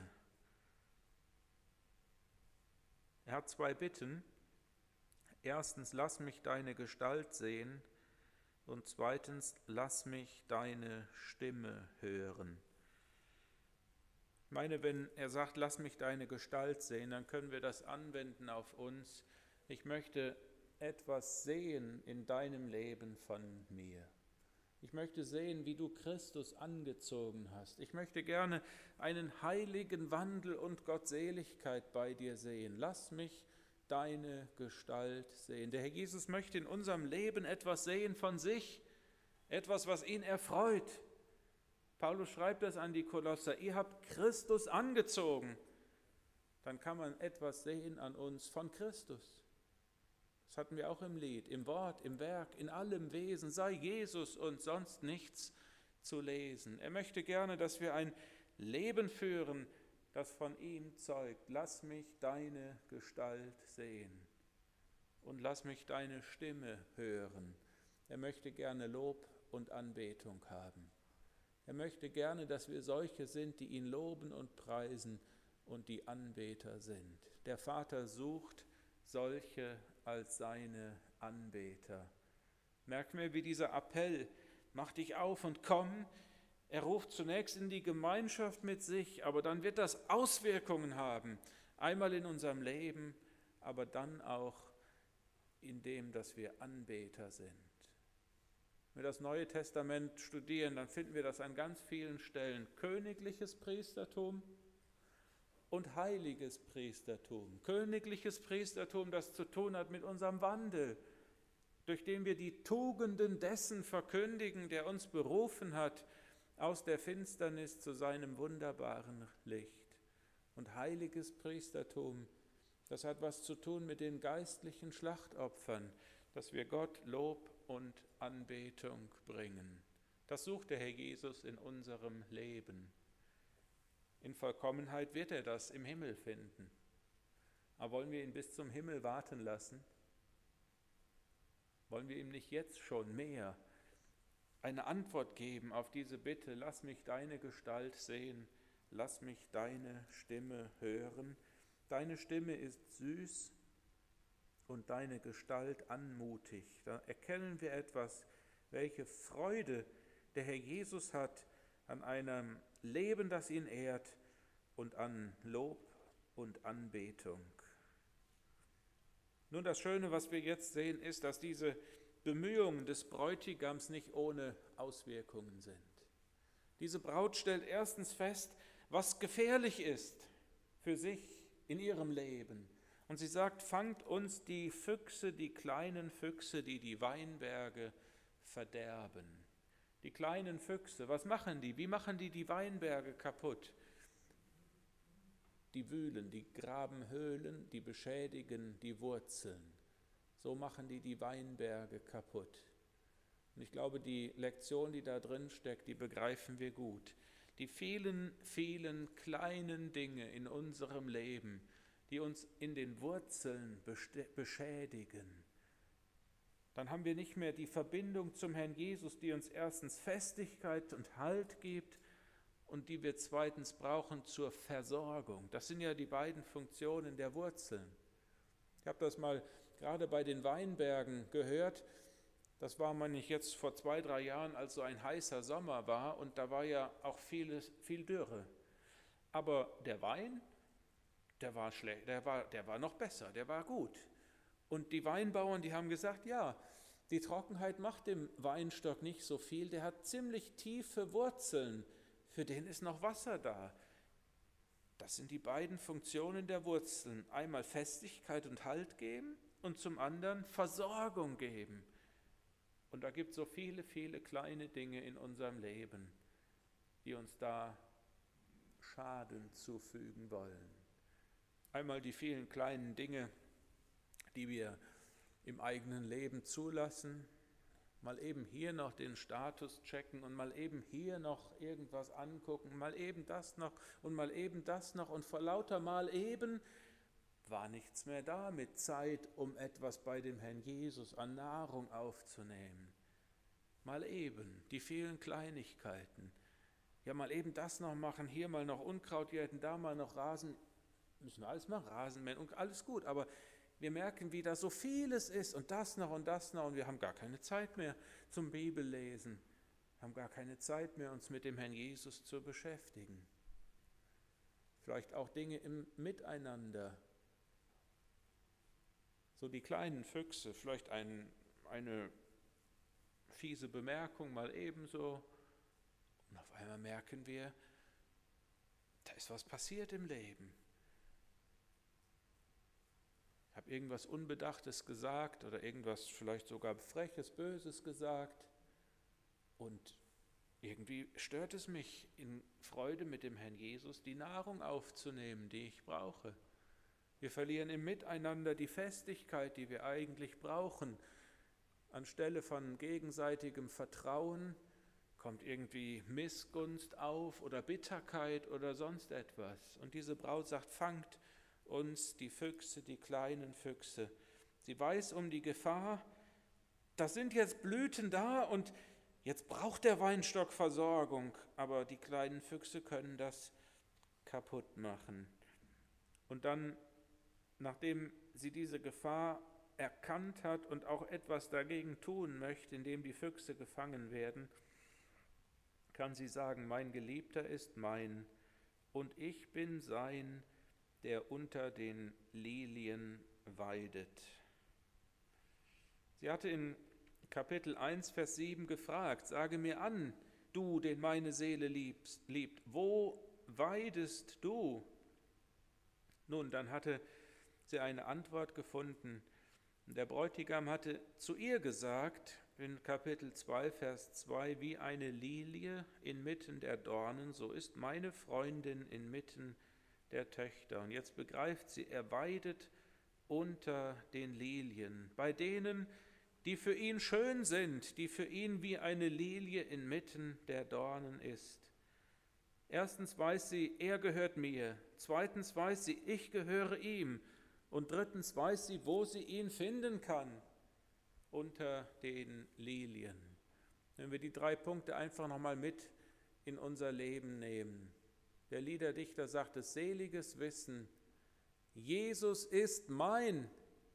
Er hat zwei Bitten. Erstens, lass mich deine Gestalt sehen und zweitens, lass mich deine Stimme hören. Ich meine, wenn er sagt, lass mich deine Gestalt sehen, dann können wir das anwenden auf uns. Ich möchte etwas sehen in deinem Leben von mir. Ich möchte sehen, wie du Christus angezogen hast. Ich möchte gerne einen heiligen Wandel und Gottseligkeit bei dir sehen. Lass mich deine Gestalt sehen. Der Herr Jesus möchte in unserem Leben etwas sehen von sich, etwas, was ihn erfreut. Paulus schreibt das an die Kolosser, ihr habt Christus angezogen. Dann kann man etwas sehen an uns von Christus. Das hatten wir auch im Lied, im Wort, im Werk, in allem Wesen, sei Jesus und sonst nichts zu lesen. Er möchte gerne, dass wir ein Leben führen, das von ihm zeugt. Lass mich deine Gestalt sehen und lass mich deine Stimme hören. Er möchte gerne Lob und Anbetung haben. Er möchte gerne, dass wir solche sind, die ihn loben und preisen und die Anbeter sind. Der Vater sucht solche als seine Anbeter. Merkt mir, wie dieser Appell, mach dich auf und komm, er ruft zunächst in die Gemeinschaft mit sich, aber dann wird das Auswirkungen haben Einmal in unserem Leben, aber dann auch in dem, dass wir Anbeter sind. Wenn wir das Neue Testament studieren, dann finden wir das an ganz vielen Stellen. Königliches Priestertum und heiliges Priestertum. Königliches Priestertum, das zu tun hat mit unserem Wandel, durch den wir die Tugenden dessen verkündigen, der uns berufen hat, aus der Finsternis zu seinem wunderbaren Licht. Und heiliges Priestertum, das hat was zu tun mit den geistlichen Schlachtopfern, dass wir Gott Lob und Anbetung bringen. Das sucht der Herr Jesus in unserem Leben. In Vollkommenheit wird er das im Himmel finden. Aber wollen wir ihn bis zum Himmel warten lassen? Wollen wir ihm nicht jetzt schon mehr eine Antwort geben auf diese Bitte, lass mich deine Gestalt sehen, lass mich deine Stimme hören. Deine Stimme ist süß und deine Gestalt anmutig. Da erkennen wir etwas, welche Freude der Herr Jesus hat an einem Leben, das ihn ehrt und an Lob und Anbetung. Nun, das Schöne, was wir jetzt sehen, ist, dass diese Bemühungen des Bräutigams nicht ohne Auswirkungen sind. Diese Braut stellt erstens fest, was gefährlich ist für sich in ihrem Leben. Und sie sagt, fangt uns die Füchse, die kleinen Füchse, die die Weinberge verderben. Die kleinen Füchse, was machen die? Wie machen die die Weinberge kaputt? Die wühlen, die graben Höhlen, die beschädigen die Wurzeln. So machen die die Weinberge kaputt. Und ich glaube, die Lektion, die da drin steckt, die begreifen wir gut. Die vielen, vielen kleinen Dinge in unserem Leben, die uns in den Wurzeln beschädigen, dann haben wir nicht mehr die Verbindung zum Herrn Jesus, die uns erstens Festigkeit und Halt gibt und die wir zweitens brauchen zur Versorgung. Das sind ja die beiden Funktionen der Wurzeln. Ich habe das mal gerade bei den Weinbergen gehört. Das war man nicht jetzt vor zwei, drei Jahren, als so ein heißer Sommer war und da war ja auch vieles, viel Dürre. Aber der Wein, der war schlecht, der war, der war noch besser, der war gut. Und die Weinbauern, die haben gesagt, ja, die Trockenheit macht dem Weinstock nicht so viel, der hat ziemlich tiefe Wurzeln, für den ist noch Wasser da. Das sind die beiden Funktionen der Wurzeln, einmal Festigkeit und Halt geben und zum anderen Versorgung geben. Und da gibt es so viele, viele kleine Dinge in unserem Leben, die uns da Schaden zufügen wollen. Einmal die vielen kleinen Dinge, die wir im eigenen Leben zulassen, mal eben hier noch den Status checken und mal eben hier noch irgendwas angucken, mal eben das noch und mal eben das noch und vor lauter mal eben war nichts mehr da mit Zeit, um etwas bei dem Herrn Jesus an Nahrung aufzunehmen. Mal eben die vielen Kleinigkeiten. Ja, mal eben das noch machen, hier mal noch Unkraut jäten, da mal noch Rasen. Müssen wir alles machen, Rasenmähen und alles gut, aber wir merken, wie da so vieles ist und das noch und das noch und wir haben gar keine Zeit mehr zum Bibellesen, haben gar keine Zeit mehr, uns mit dem Herrn Jesus zu beschäftigen. Vielleicht auch Dinge im Miteinander, so die kleinen Füchse, vielleicht ein, eine fiese Bemerkung mal ebenso und auf einmal merken wir, da ist was passiert im Leben. Ich habe irgendwas Unbedachtes gesagt oder irgendwas vielleicht sogar Freches, Böses gesagt und irgendwie stört es mich, in Freude mit dem Herrn Jesus die Nahrung aufzunehmen, die ich brauche. Wir verlieren im Miteinander die Festigkeit, die wir eigentlich brauchen. Anstelle von gegenseitigem Vertrauen kommt irgendwie Missgunst auf oder Bitterkeit oder sonst etwas. Und diese Braut sagt, fangt uns die Füchse, die kleinen Füchse. Sie weiß um die Gefahr, da sind jetzt Blüten da und jetzt braucht der Weinstock Versorgung, aber die kleinen Füchse können das kaputt machen. Und dann, nachdem sie diese Gefahr erkannt hat und auch etwas dagegen tun möchte, indem die Füchse gefangen werden, kann sie sagen, mein Geliebter ist mein und ich bin sein, der unter den Lilien weidet. Sie hatte in Kapitel eins, Vers sieben gefragt, sage mir an, du, den meine Seele liebst, liebt, wo weidest du? Nun, dann hatte sie eine Antwort gefunden. Der Bräutigam hatte zu ihr gesagt, in Kapitel zwei, Vers zwei, wie eine Lilie inmitten der Dornen, so ist meine Freundin inmitten der Töchter. Und jetzt begreift sie, er weidet unter den Lilien, bei denen, die für ihn schön sind, die für ihn wie eine Lilie inmitten der Dornen ist. Erstens weiß sie, er gehört mir. Zweitens weiß sie, ich gehöre ihm. Und drittens weiß sie, wo sie ihn finden kann, unter den Lilien. Wenn wir die drei Punkte einfach nochmal mit in unser Leben nehmen. Der Liederdichter sagt es, seliges Wissen, Jesus ist mein.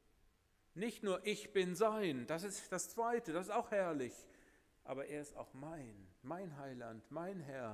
Nicht nur ich bin sein, das ist das Zweite, das ist auch herrlich, aber er ist auch mein, mein Heiland, mein Herr,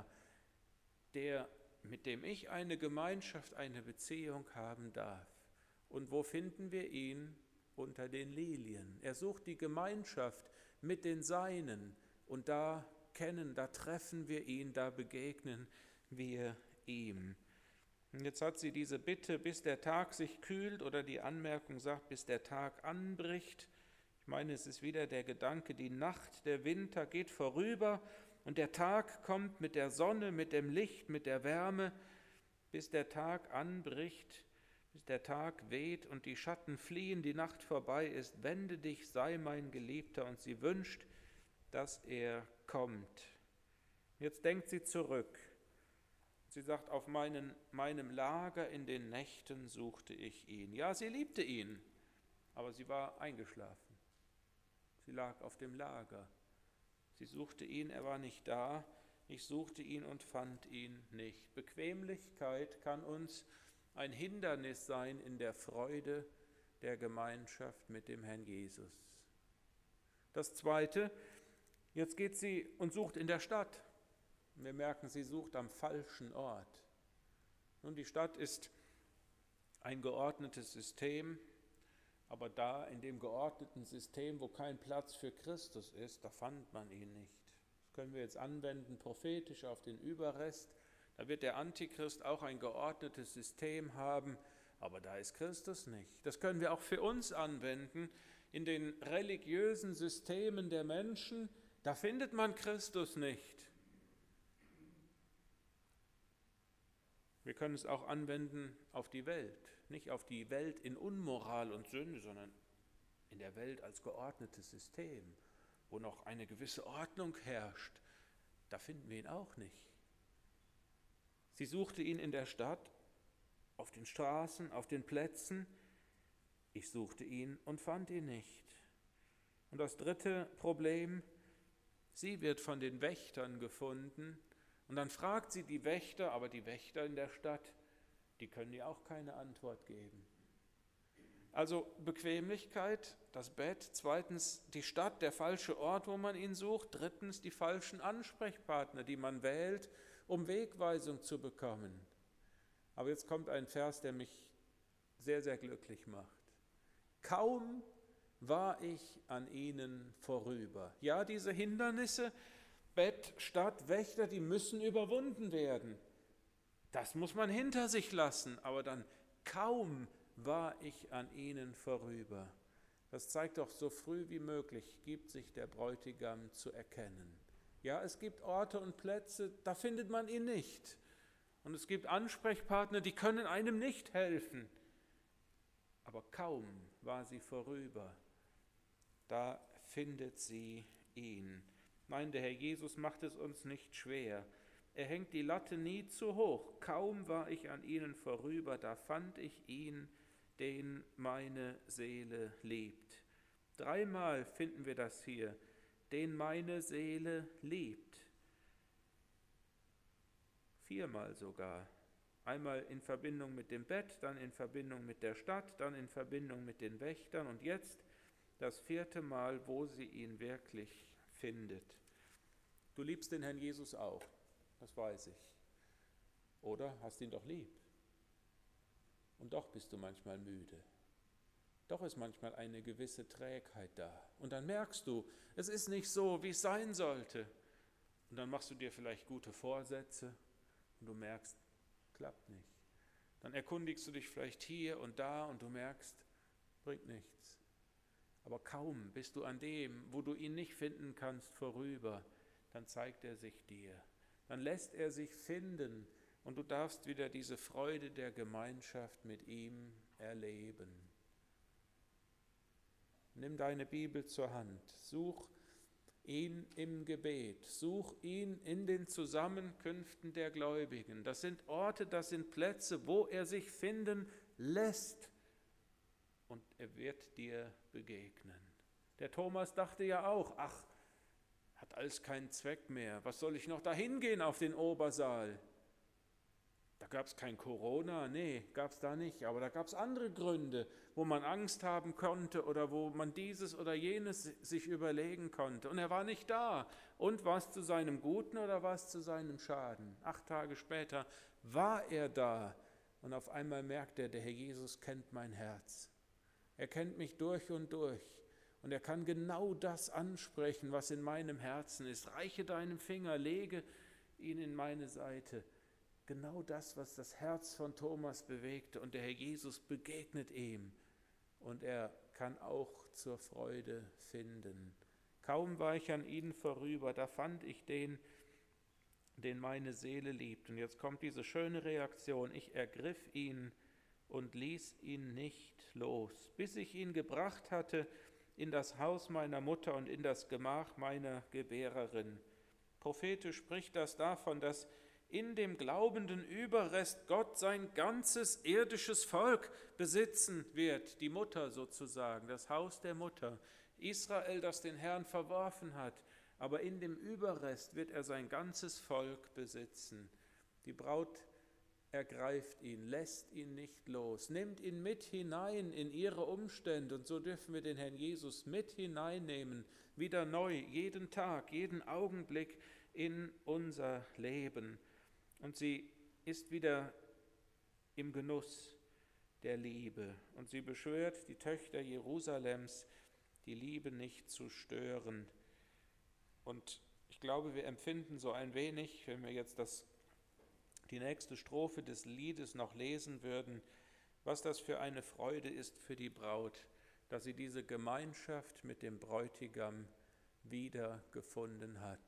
der, mit dem ich eine Gemeinschaft, eine Beziehung haben darf. Und wo finden wir ihn? Unter den Lilien. Er sucht die Gemeinschaft mit den Seinen und da kennen, da treffen wir ihn, da begegnen wir ihm. Und jetzt hat sie diese Bitte, bis der Tag sich kühlt, oder die Anmerkung sagt, bis der Tag anbricht. Ich meine, es ist wieder der Gedanke, die Nacht, der Winter geht vorüber und der Tag kommt mit der Sonne, mit dem Licht, mit der Wärme, bis der Tag anbricht, bis der Tag weht und die Schatten fliehen, die Nacht vorbei ist. Wende dich, sei mein Geliebter, und sie wünscht, dass er kommt. Jetzt denkt sie zurück. Sie sagt, auf meinen, meinem Lager in den Nächten suchte ich ihn. Ja, sie liebte ihn, aber sie war eingeschlafen. Sie lag auf dem Lager. Sie suchte ihn, er war nicht da. Ich suchte ihn und fand ihn nicht. Bequemlichkeit kann uns ein Hindernis sein in der Freude der Gemeinschaft mit dem Herrn Jesus. Das Zweite, jetzt geht sie und sucht in der Stadt. Wir merken, sie sucht am falschen Ort. Nun, die Stadt ist ein geordnetes System, aber da in dem geordneten System, wo kein Platz für Christus ist, da fand man ihn nicht. Das können wir jetzt anwenden, prophetisch auf den Überrest. Da wird der Antichrist auch ein geordnetes System haben, aber da ist Christus nicht. Das können wir auch für uns anwenden. In den religiösen Systemen der Menschen, da findet man Christus nicht. Wir können es auch anwenden auf die Welt, nicht auf die Welt in Unmoral und Sünde, sondern in der Welt als geordnetes System, wo noch eine gewisse Ordnung herrscht. Da finden wir ihn auch nicht. Sie suchte ihn in der Stadt, auf den Straßen, auf den Plätzen. Ich suchte ihn und fand ihn nicht. Und das dritte Problem, sie wird von den Wächtern gefunden. Und dann fragt sie die Wächter, aber die Wächter in der Stadt, die können ihr auch keine Antwort geben. Also Bequemlichkeit, das Bett, zweitens die Stadt, der falsche Ort, wo man ihn sucht, drittens die falschen Ansprechpartner, die man wählt, um Wegweisung zu bekommen. Aber jetzt kommt ein Vers, der mich sehr, sehr glücklich macht. Kaum war ich an ihnen vorüber. Ja, diese Hindernisse, Bett, Stadt, Wächter, die müssen überwunden werden. Das muss man hinter sich lassen, aber dann kaum war ich an ihnen vorüber. Das zeigt doch, so früh wie möglich gibt sich der Bräutigam zu erkennen. Ja, es gibt Orte und Plätze, da findet man ihn nicht. Und es gibt Ansprechpartner, die können einem nicht helfen. Aber kaum war sie vorüber, da findet sie ihn. Nein, der Herr Jesus macht es uns nicht schwer. Er hängt die Latte nie zu hoch. Kaum war ich an ihnen vorüber, da fand ich ihn, den meine Seele liebt. Dreimal finden wir das hier, den meine Seele liebt. Viermal sogar. Einmal in Verbindung mit dem Bett, dann in Verbindung mit der Stadt, dann in Verbindung mit den Wächtern und jetzt das vierte Mal, wo sie ihn wirklich findet. Du liebst den Herrn Jesus auch, das weiß ich. Oder hast ihn doch lieb. Und doch bist du manchmal müde. Doch ist manchmal eine gewisse Trägheit da. Und dann merkst du, es ist nicht so, wie es sein sollte. Und dann machst du dir vielleicht gute Vorsätze und du merkst, klappt nicht. Dann erkundigst du dich vielleicht hier und da und du merkst, bringt nichts. Aber kaum bist du an dem, wo du ihn nicht finden kannst, vorüber, dann zeigt er sich dir. Dann lässt er sich finden und du darfst wieder diese Freude der Gemeinschaft mit ihm erleben. Nimm deine Bibel zur Hand, such ihn im Gebet, such ihn in den Zusammenkünften der Gläubigen. Das sind Orte, das sind Plätze, wo er sich finden lässt und er wird dir begegnen. Der Thomas dachte ja auch, ach, hat alles keinen Zweck mehr, was soll ich noch dahin gehen auf den Obersaal? Da gab es kein Corona, nee, gab es da nicht, aber da gab es andere Gründe, wo man Angst haben konnte oder wo man dieses oder jenes sich überlegen konnte. Und er war nicht da. Und war es zu seinem Guten oder war es zu seinem Schaden? Acht Tage später war er da und auf einmal merkt er, der Herr Jesus kennt mein Herz. Er kennt mich durch und durch und er kann genau das ansprechen, was in meinem Herzen ist. Reiche deinen Finger, lege ihn in meine Seite. Genau das, was das Herz von Thomas bewegte und der Herr Jesus begegnet ihm und er kann auch zur Freude finden. Kaum war ich an ihn vorüber, da fand ich den, den meine Seele liebt. Und jetzt kommt diese schöne Reaktion, ich ergriff ihn und ließ ihn nicht los, bis ich ihn gebracht hatte in das Haus meiner Mutter und in das Gemach meiner Gebärerin. Prophetisch spricht das davon, dass in dem glaubenden Überrest Gott sein ganzes irdisches Volk besitzen wird, die Mutter sozusagen, das Haus der Mutter, Israel, das den Herrn verworfen hat, aber in dem Überrest wird er sein ganzes Volk besitzen. Die Braut ergreift ihn, lässt ihn nicht los, nimmt ihn mit hinein in ihre Umstände und so dürfen wir den Herrn Jesus mit hineinnehmen, wieder neu, jeden Tag, jeden Augenblick in unser Leben. Und sie ist wieder im Genuss der Liebe. Und sie beschwört die Töchter Jerusalems, die Liebe nicht zu stören. Und ich glaube, wir empfinden so ein wenig, wenn wir jetzt das, die nächste Strophe des Liedes noch lesen würden, was das für eine Freude ist für die Braut, dass sie diese Gemeinschaft mit dem Bräutigam wiedergefunden hat.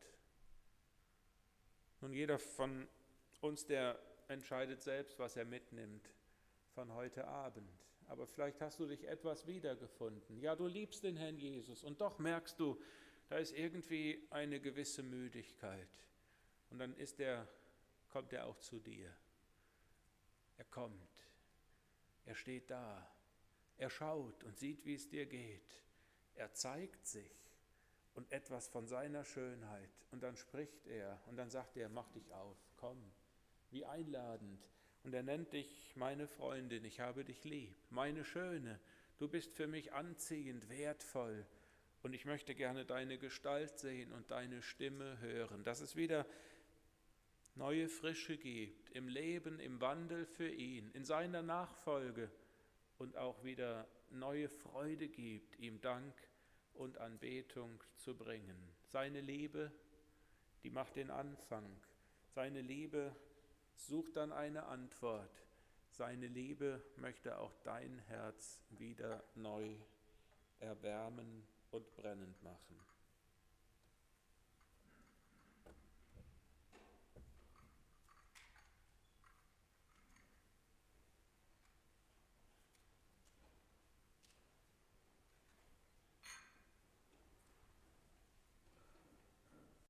Nun, jeder von uns, der entscheidet selbst, was er mitnimmt von heute Abend. Aber vielleicht hast du dich etwas wiedergefunden. Ja, du liebst den Herrn Jesus und doch merkst du, da ist irgendwie eine gewisse Müdigkeit. Und dann ist er, kommt er auch zu dir. Er kommt, er steht da, er schaut und sieht, wie es dir geht. Er zeigt sich und etwas von seiner Schönheit. Und dann spricht er und dann sagt er, mach dich auf, komm. Wie einladend. Und er nennt dich meine Freundin, ich habe dich lieb, meine Schöne, du bist für mich anziehend, wertvoll und ich möchte gerne deine Gestalt sehen und deine Stimme hören, dass es wieder neue Frische gibt im Leben, im Wandel für ihn, in seiner Nachfolge und auch wieder neue Freude gibt, ihm Dank und Anbetung zu bringen. Seine Liebe, die macht den Anfang, seine Liebe sucht dann eine Antwort. Seine Liebe möchte auch dein Herz wieder neu erwärmen und brennend machen.